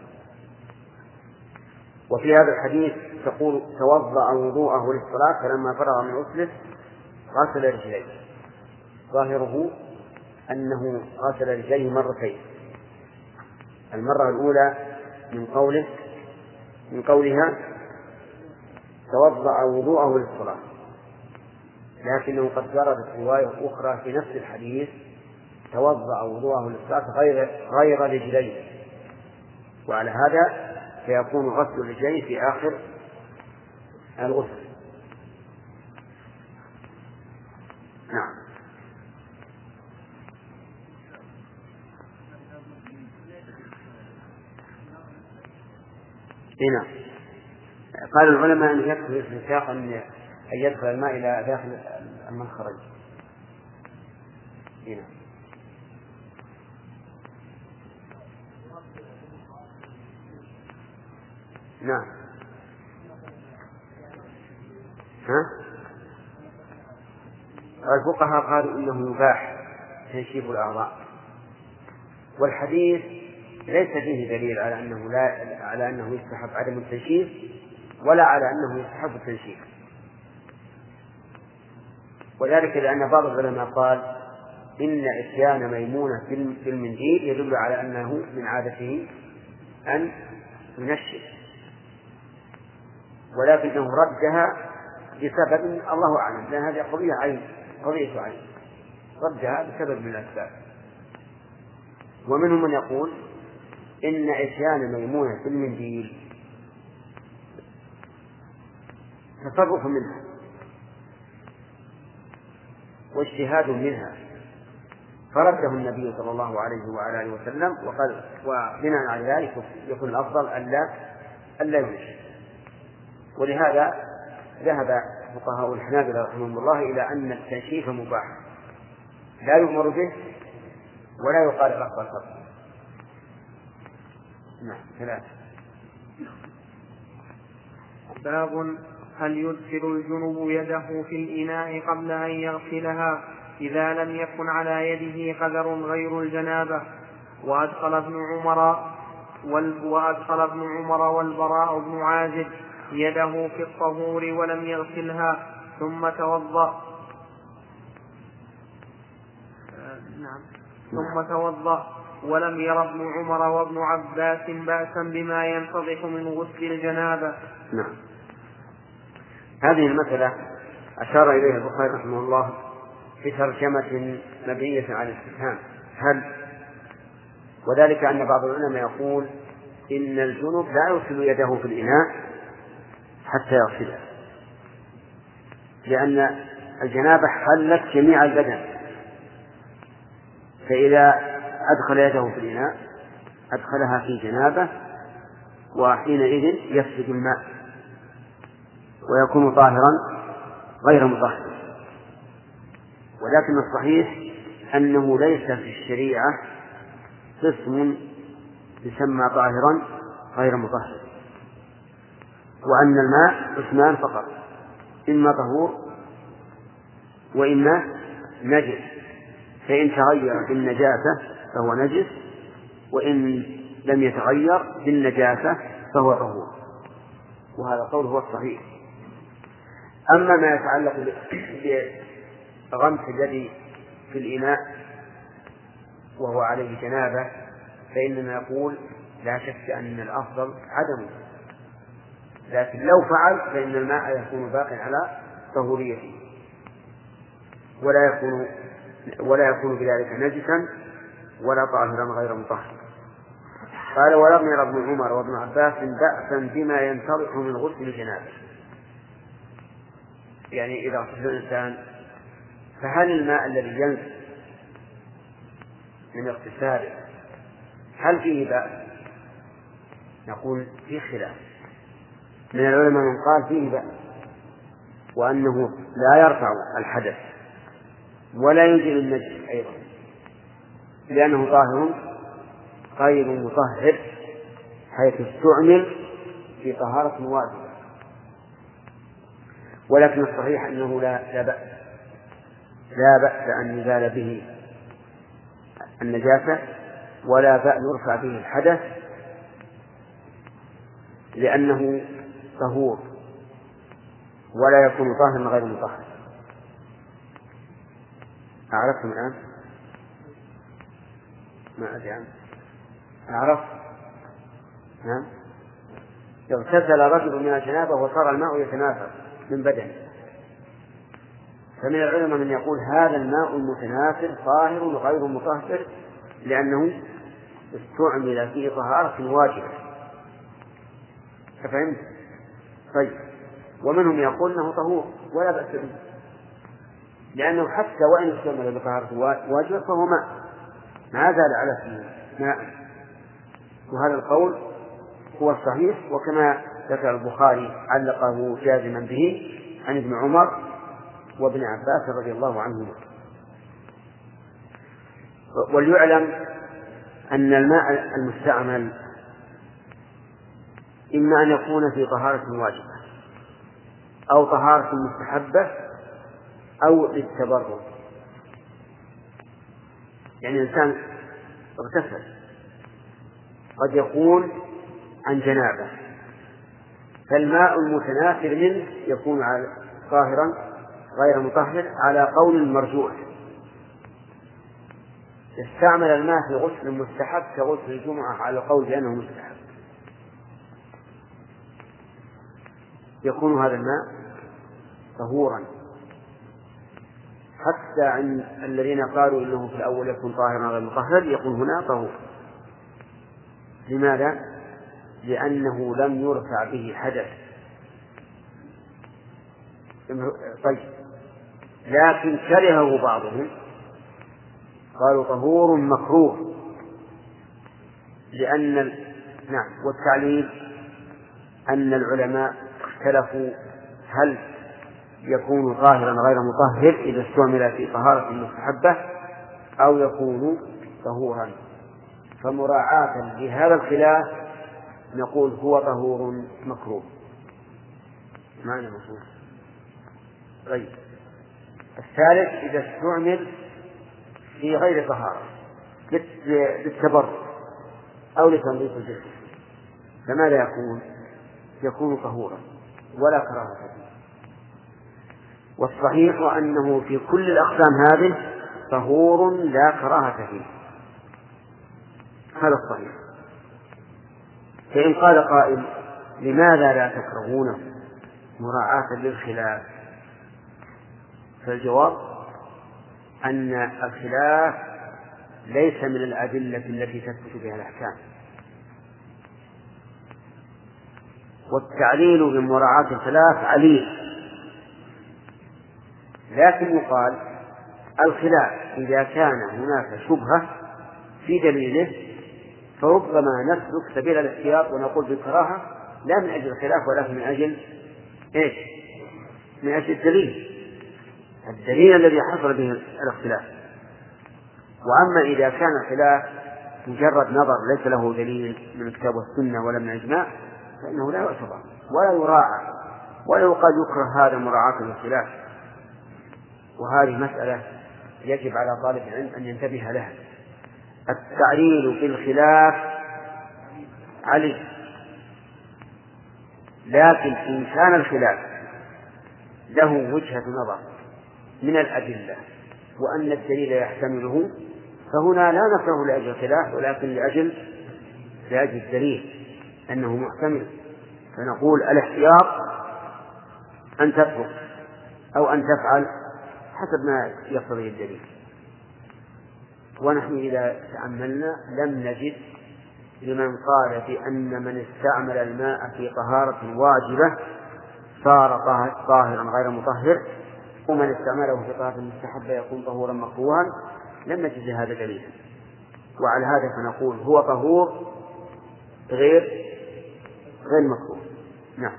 وفي هذا الحديث تقول: توضأ وضوءه للصلاة فلما فرغ من غسله غسل رجليه. ظاهره أنه غسل رجليه مرتين، المرة الأولى من قوله من قولها توضأ وضوءه للصلاة، لكنه قد وردت رواية أخرى في نفس الحديث: توضأ وضوءه للصلاة غير غير رجليه، وعلى هذا فيكون غسل الرجلين في آخر الغسل. نعم. هنا قال العلماء أن يكفي في السياق أن يدخل الماء إلى داخل المنخرج. هنا نعم. ها؟ الفقهاء قالوا إنه يباح تنشيف الأعضاء، والحديث ليس فيه دليل على أنه لا على أنه يستحب عدم التنشيف ولا على أنه يستحب التنشيف، وذلك لأن بعض العلماء قال إن إتيان ميمونة في المنديل يدل على أنه من عادته أن ينشف، ولكنه ردها بسبب الله أعلم، لأن هذه قضية عين قضية عين ردها بسبب من الأسباب. ومنهم من يقول إن إتيان ميمونة في المنديل تصرف منها واجتهاد منها، فرده النبي صلى الله عليه وعلى آله وسلم، وقال وبناء على ذلك يكون الأفضل ألا ألا ينشف. ولهذا ذهب فقهاء الحنابلة رحمهم الله إلى أن التنشيف مباح لا يؤمر به ولا يقال أفضل فضل. نعم. ثلاثة. باب هل يدخل الجنب يده في الإناء قبل أن يغسلها إذا لم يكن على يده قدر غير الجنابة. وأدخل ابن عمر وأدخل ابن عمر والبراء بن عازب يده في الطهور ولم يغسلها ثم توضأ نعم ثم توضأ ولم ير ابن عمر وابن عباس بأسا بما ينفضح من غسل الجنابة. نعم. هذه المسألة أشار إليها البخاري رحمه الله في ترجمة مبنية على الاستفهام هل، وذلك أن بعض العلماء يقول إن الجنوب لا يغسل يده في الإناء حتى يغسلها، لأن الجنابة حلت جميع البدن، فإذا أدخل يده في الإناء أدخلها في جنابة، وحينئذ يفسد الماء ويكون طاهرا غير مطهر. ولكن الصحيح أنه ليس في الشريعة قسم يسمى طاهرا غير مطهر، وأن الماء قسمان فقط، إما طهور وإما نجس، فإن تغير بالنجاسة فهو نجس، وإن لم يتغير بالنجاسة فهو طهور، وهذا القول هو الصحيح. أما ما يتعلق بغمس اليد في الإناء وهو عليه جنابة فإننا نقول لا شك أن الأفضل عدمه، لكن لو فعل فإن الماء يكون باقي على طهوريته ولا يكون ولا يكون بذلك نجسا ولا طاهرا غير مطهر. قال ولم ير ابن عمر وابن عباس بأسا بما ينتضح من غسل الجنابة، يعني إذا غسل الإنسان فهل الماء الذي ينزل من اغتساله هل فيه بأس؟ نقول فيه خلاف، من العلماء من قال فيه بأس وأنه لا يرفع الحدث ولا ينزل النجس أيضا، لأنه طاهر غير مطهر حيث استعمل في طهارة واجبة. ولكن الصحيح أنه لا, لا بأس لا بأس أن يزال به النجاسة ولا بأس يرفع به الحدث، لأنه طهور ولا يكون طاهرا غير مطهر. أعرفتم الآن؟ ما أدري عنه. أعرفت؟ نعم. لو اغتسل رجل من الجنابة وصار الماء يتناثر من بدنه، فمن العلماء من يقول هذا الماء المتناثر طاهر غير مطهر لأنه استعمل فيه طهارة واجبة. فهمت؟ طيب. ومنهم يقول أنه طهور ولا بأس به، لأنه حتى وإن استعمل بطهارة واجبة فهو ماء ما زال على فيه ماء، وهذا القول هو الصحيح، وكما ذكر البخاري علقه جازما به عن ابن عمر وابن عباس رضي الله عنهما. وليعلم أن الماء المستعمل إما أن يكون في طهارة واجبة أو طهارة مستحبة أو للتبرد. يعني الإنسان اغتسل قد يكون عن جنابة، فالماء المتناثر منه يكون طاهرا غير مطهر على قول مرجوح. استعمل الماء في غسل مستحب كغسل الجمعة على قول بأنه مستحب، يكون هذا الماء طهورا، حتى عن الذين قالوا إنه في الأول يكون طاهرا غير مطهر يكون هنا طهور. لماذا؟ لأنه لم يرفع به حدث. طيب، لكن كرهه بعضهم قالوا طهور مكروه، لأن ال... نعم. والتعليل أن العلماء اختلفوا هل يكون طاهرا غير مطهر إذا استعمل في طهارة مستحبة أو يكون طهورا، فمراعاة لهذا الخلاف نقول هو طهور مكروه. معنى مكروه. طيب، الثالث إذا استعمل في غير طهارة للتبرد أو لتنظيف الجسم فماذا يكون؟ يكون طهورا ولا كراهة فيه. والصحيح أنه في كل الأقسام هذه طهور لا كراهة فيه، هذا الصحيح. فإن قال قائل لماذا لا تكرهونه مراعاة للخلاف؟ فالجواب أن الخلاف ليس من الأدلة التي تثبت بها الأحكام، والتعليل بمراعاة الخلاف عليل، لكن يقال الخلاف إذا كان هناك شبهة في دليله فربما نسلك سبيل الاحتياط ونقول بالكراهة لا من أجل الخلاف ولكن من أجل إيش؟ من أجل الدليل الدليل الذي حصل به الاختلاف. وأما إذا كان الخلاف مجرد نظر ليس له دليل من الكتاب والسنة ولا من الإجماع فإنه لا يعتبر ولا يراعى ولا يقال يكره هذا مراعاة للخلاف. وهذه مسألة يجب على طالب العلم أن ينتبه لها. التعليل بالخلاف عليه، لكن إن كان الخلاف له وجهة نظر من الأدلة وأن الدليل يحتمله فهنا لا نكره لأجل الخلاف ولكن لأجل لأجل الدليل أنه محتمل، فنقول الاحتياط أن تترك أو أن تفعل حسب ما يقتضي الدليل. ونحن إذا تأملنا لم نجد لمن قال بأن من استعمل الماء في طهارة واجبة صار طاهرا غير مطهر، ومن استعمله في طهارة مستحبة يكون طهورا مكروها، لم نجد هذا دليلا. وعلى هذا فنقول هو طهور غير غير مكروه. نعم.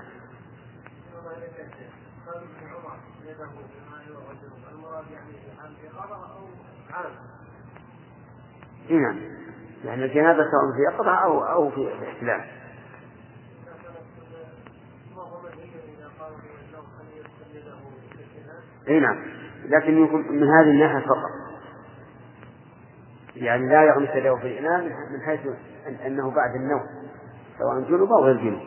نعم، يعني الجنابة سواء في يقظة أو أو في احتلام. اي نعم، لكن من هذه الناحية فقط، يعني لا يغمس له في الإناء من حيث أنه بعد النوم سواء جنوب أو غير جنوب.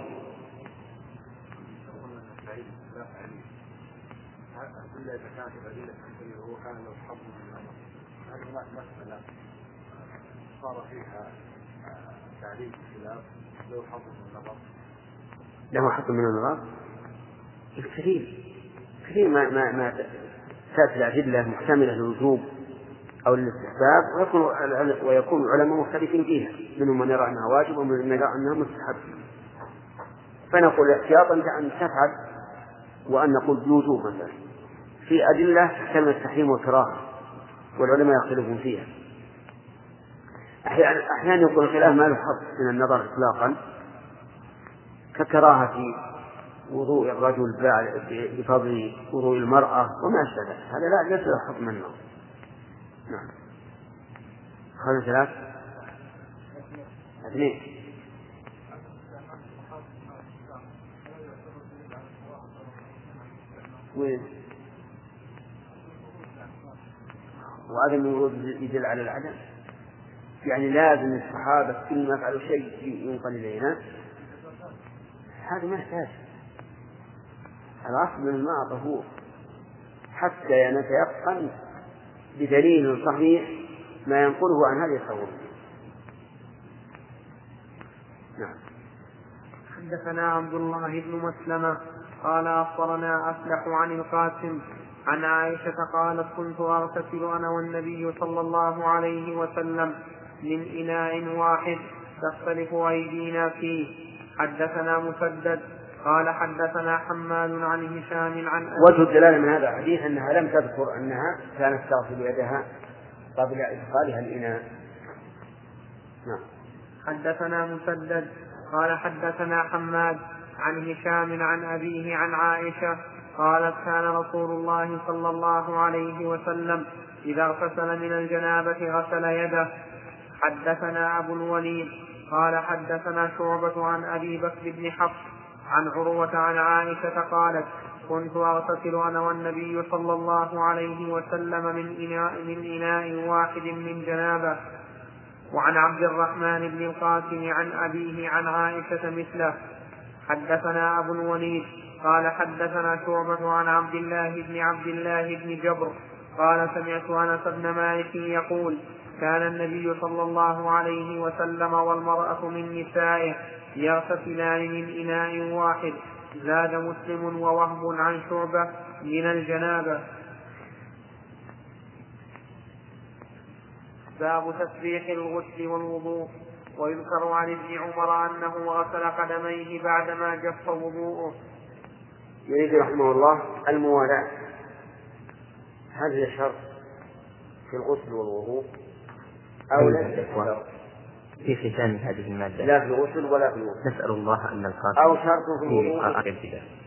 صار فيها تعريف الخلاف له حظ من النظر له حظ من النظر كثير كثير ما ما ما تأتي الأدلة محتملة للوجوب أو للاستحباب ويكون ويكون العلماء مختلفين فيها، منهم من يرى أنها واجب ومن من يرى أنها مستحب. فنقول احتياطا أن تفعل وأن نقول بوجوب مثلا في أدلة تحتمل التحريم والكراهة والعلماء يختلفون فيها. أحيانا يكون الخلاف ما له حظ من النظر إطلاقا ككراهة وضوء الرجل بفضل وضوء المرأة وما أشبه ذلك، هذا لا ليس له حكم النوم. نعم. خمس ثلاث اثنين. وين؟ وعدم الورود يدل على العدم، يعني لازم الصحابة كل ما يفعلوا شيء ينقل إلينا، هذا ما يحتاج. الأصل من الماء طهور حتى نتيقن بدليل صحيح ما ينقله عن هذه الطهور. نعم. حدثنا عبد الله بن مسلمة قال أخبرنا أفلح عن القاسم عن عائشة قالت كنت أغتسل أنا والنبي صلى الله عليه وسلم من إناء واحد تختلف أيدينا فيه. حدثنا مسدد قال حدثنا حماد عن هشام عن وجه الدلالة من هذا الحديث أنها لم تذكر أنها كانت تغسل يدها قبل إدخالها الإناء. نعم. حدثنا مسدد قال حدثنا حماد عن هشام عن أبيه عن عائشة قالت كان رسول الله صلى الله عليه وسلم إذا اغتسل من الجنابة غسل يده. حدثنا أبو الوليد قال حدثنا شعبة عن أبي بكر بن حفص عن عروة عن عائشة قالت كنت أغتسل أنا والنبي صلى الله عليه وسلم من إناء, من إناء واحد من جنابه. وعن عبد الرحمن بن القاسم عن أبيه عن عائشة مثله. حدثنا أبو الوليد قال حدثنا شعبة عن عبد الله بن عبد الله بن جبر قال سمعت أنس بن مالك يقول كان النبي صلى الله عليه وسلم والمرأة من نسائه يغتسلان من إناء واحد. زاد مسلم ووهب عن شعبة من الجنابة. باب تسبيح الغسل والوضوء. ويذكر عن ابن عمر أنه غسل قدميه بعدما جف وضوءه. يريد رحمه الله الموالاة، هذا شرط في الغسل والوضوء أو لا في ختام هذه المادة لا في الغسل ولا في الوضوء. نسأل الله أن نلقاك أو شرط في الوضوء في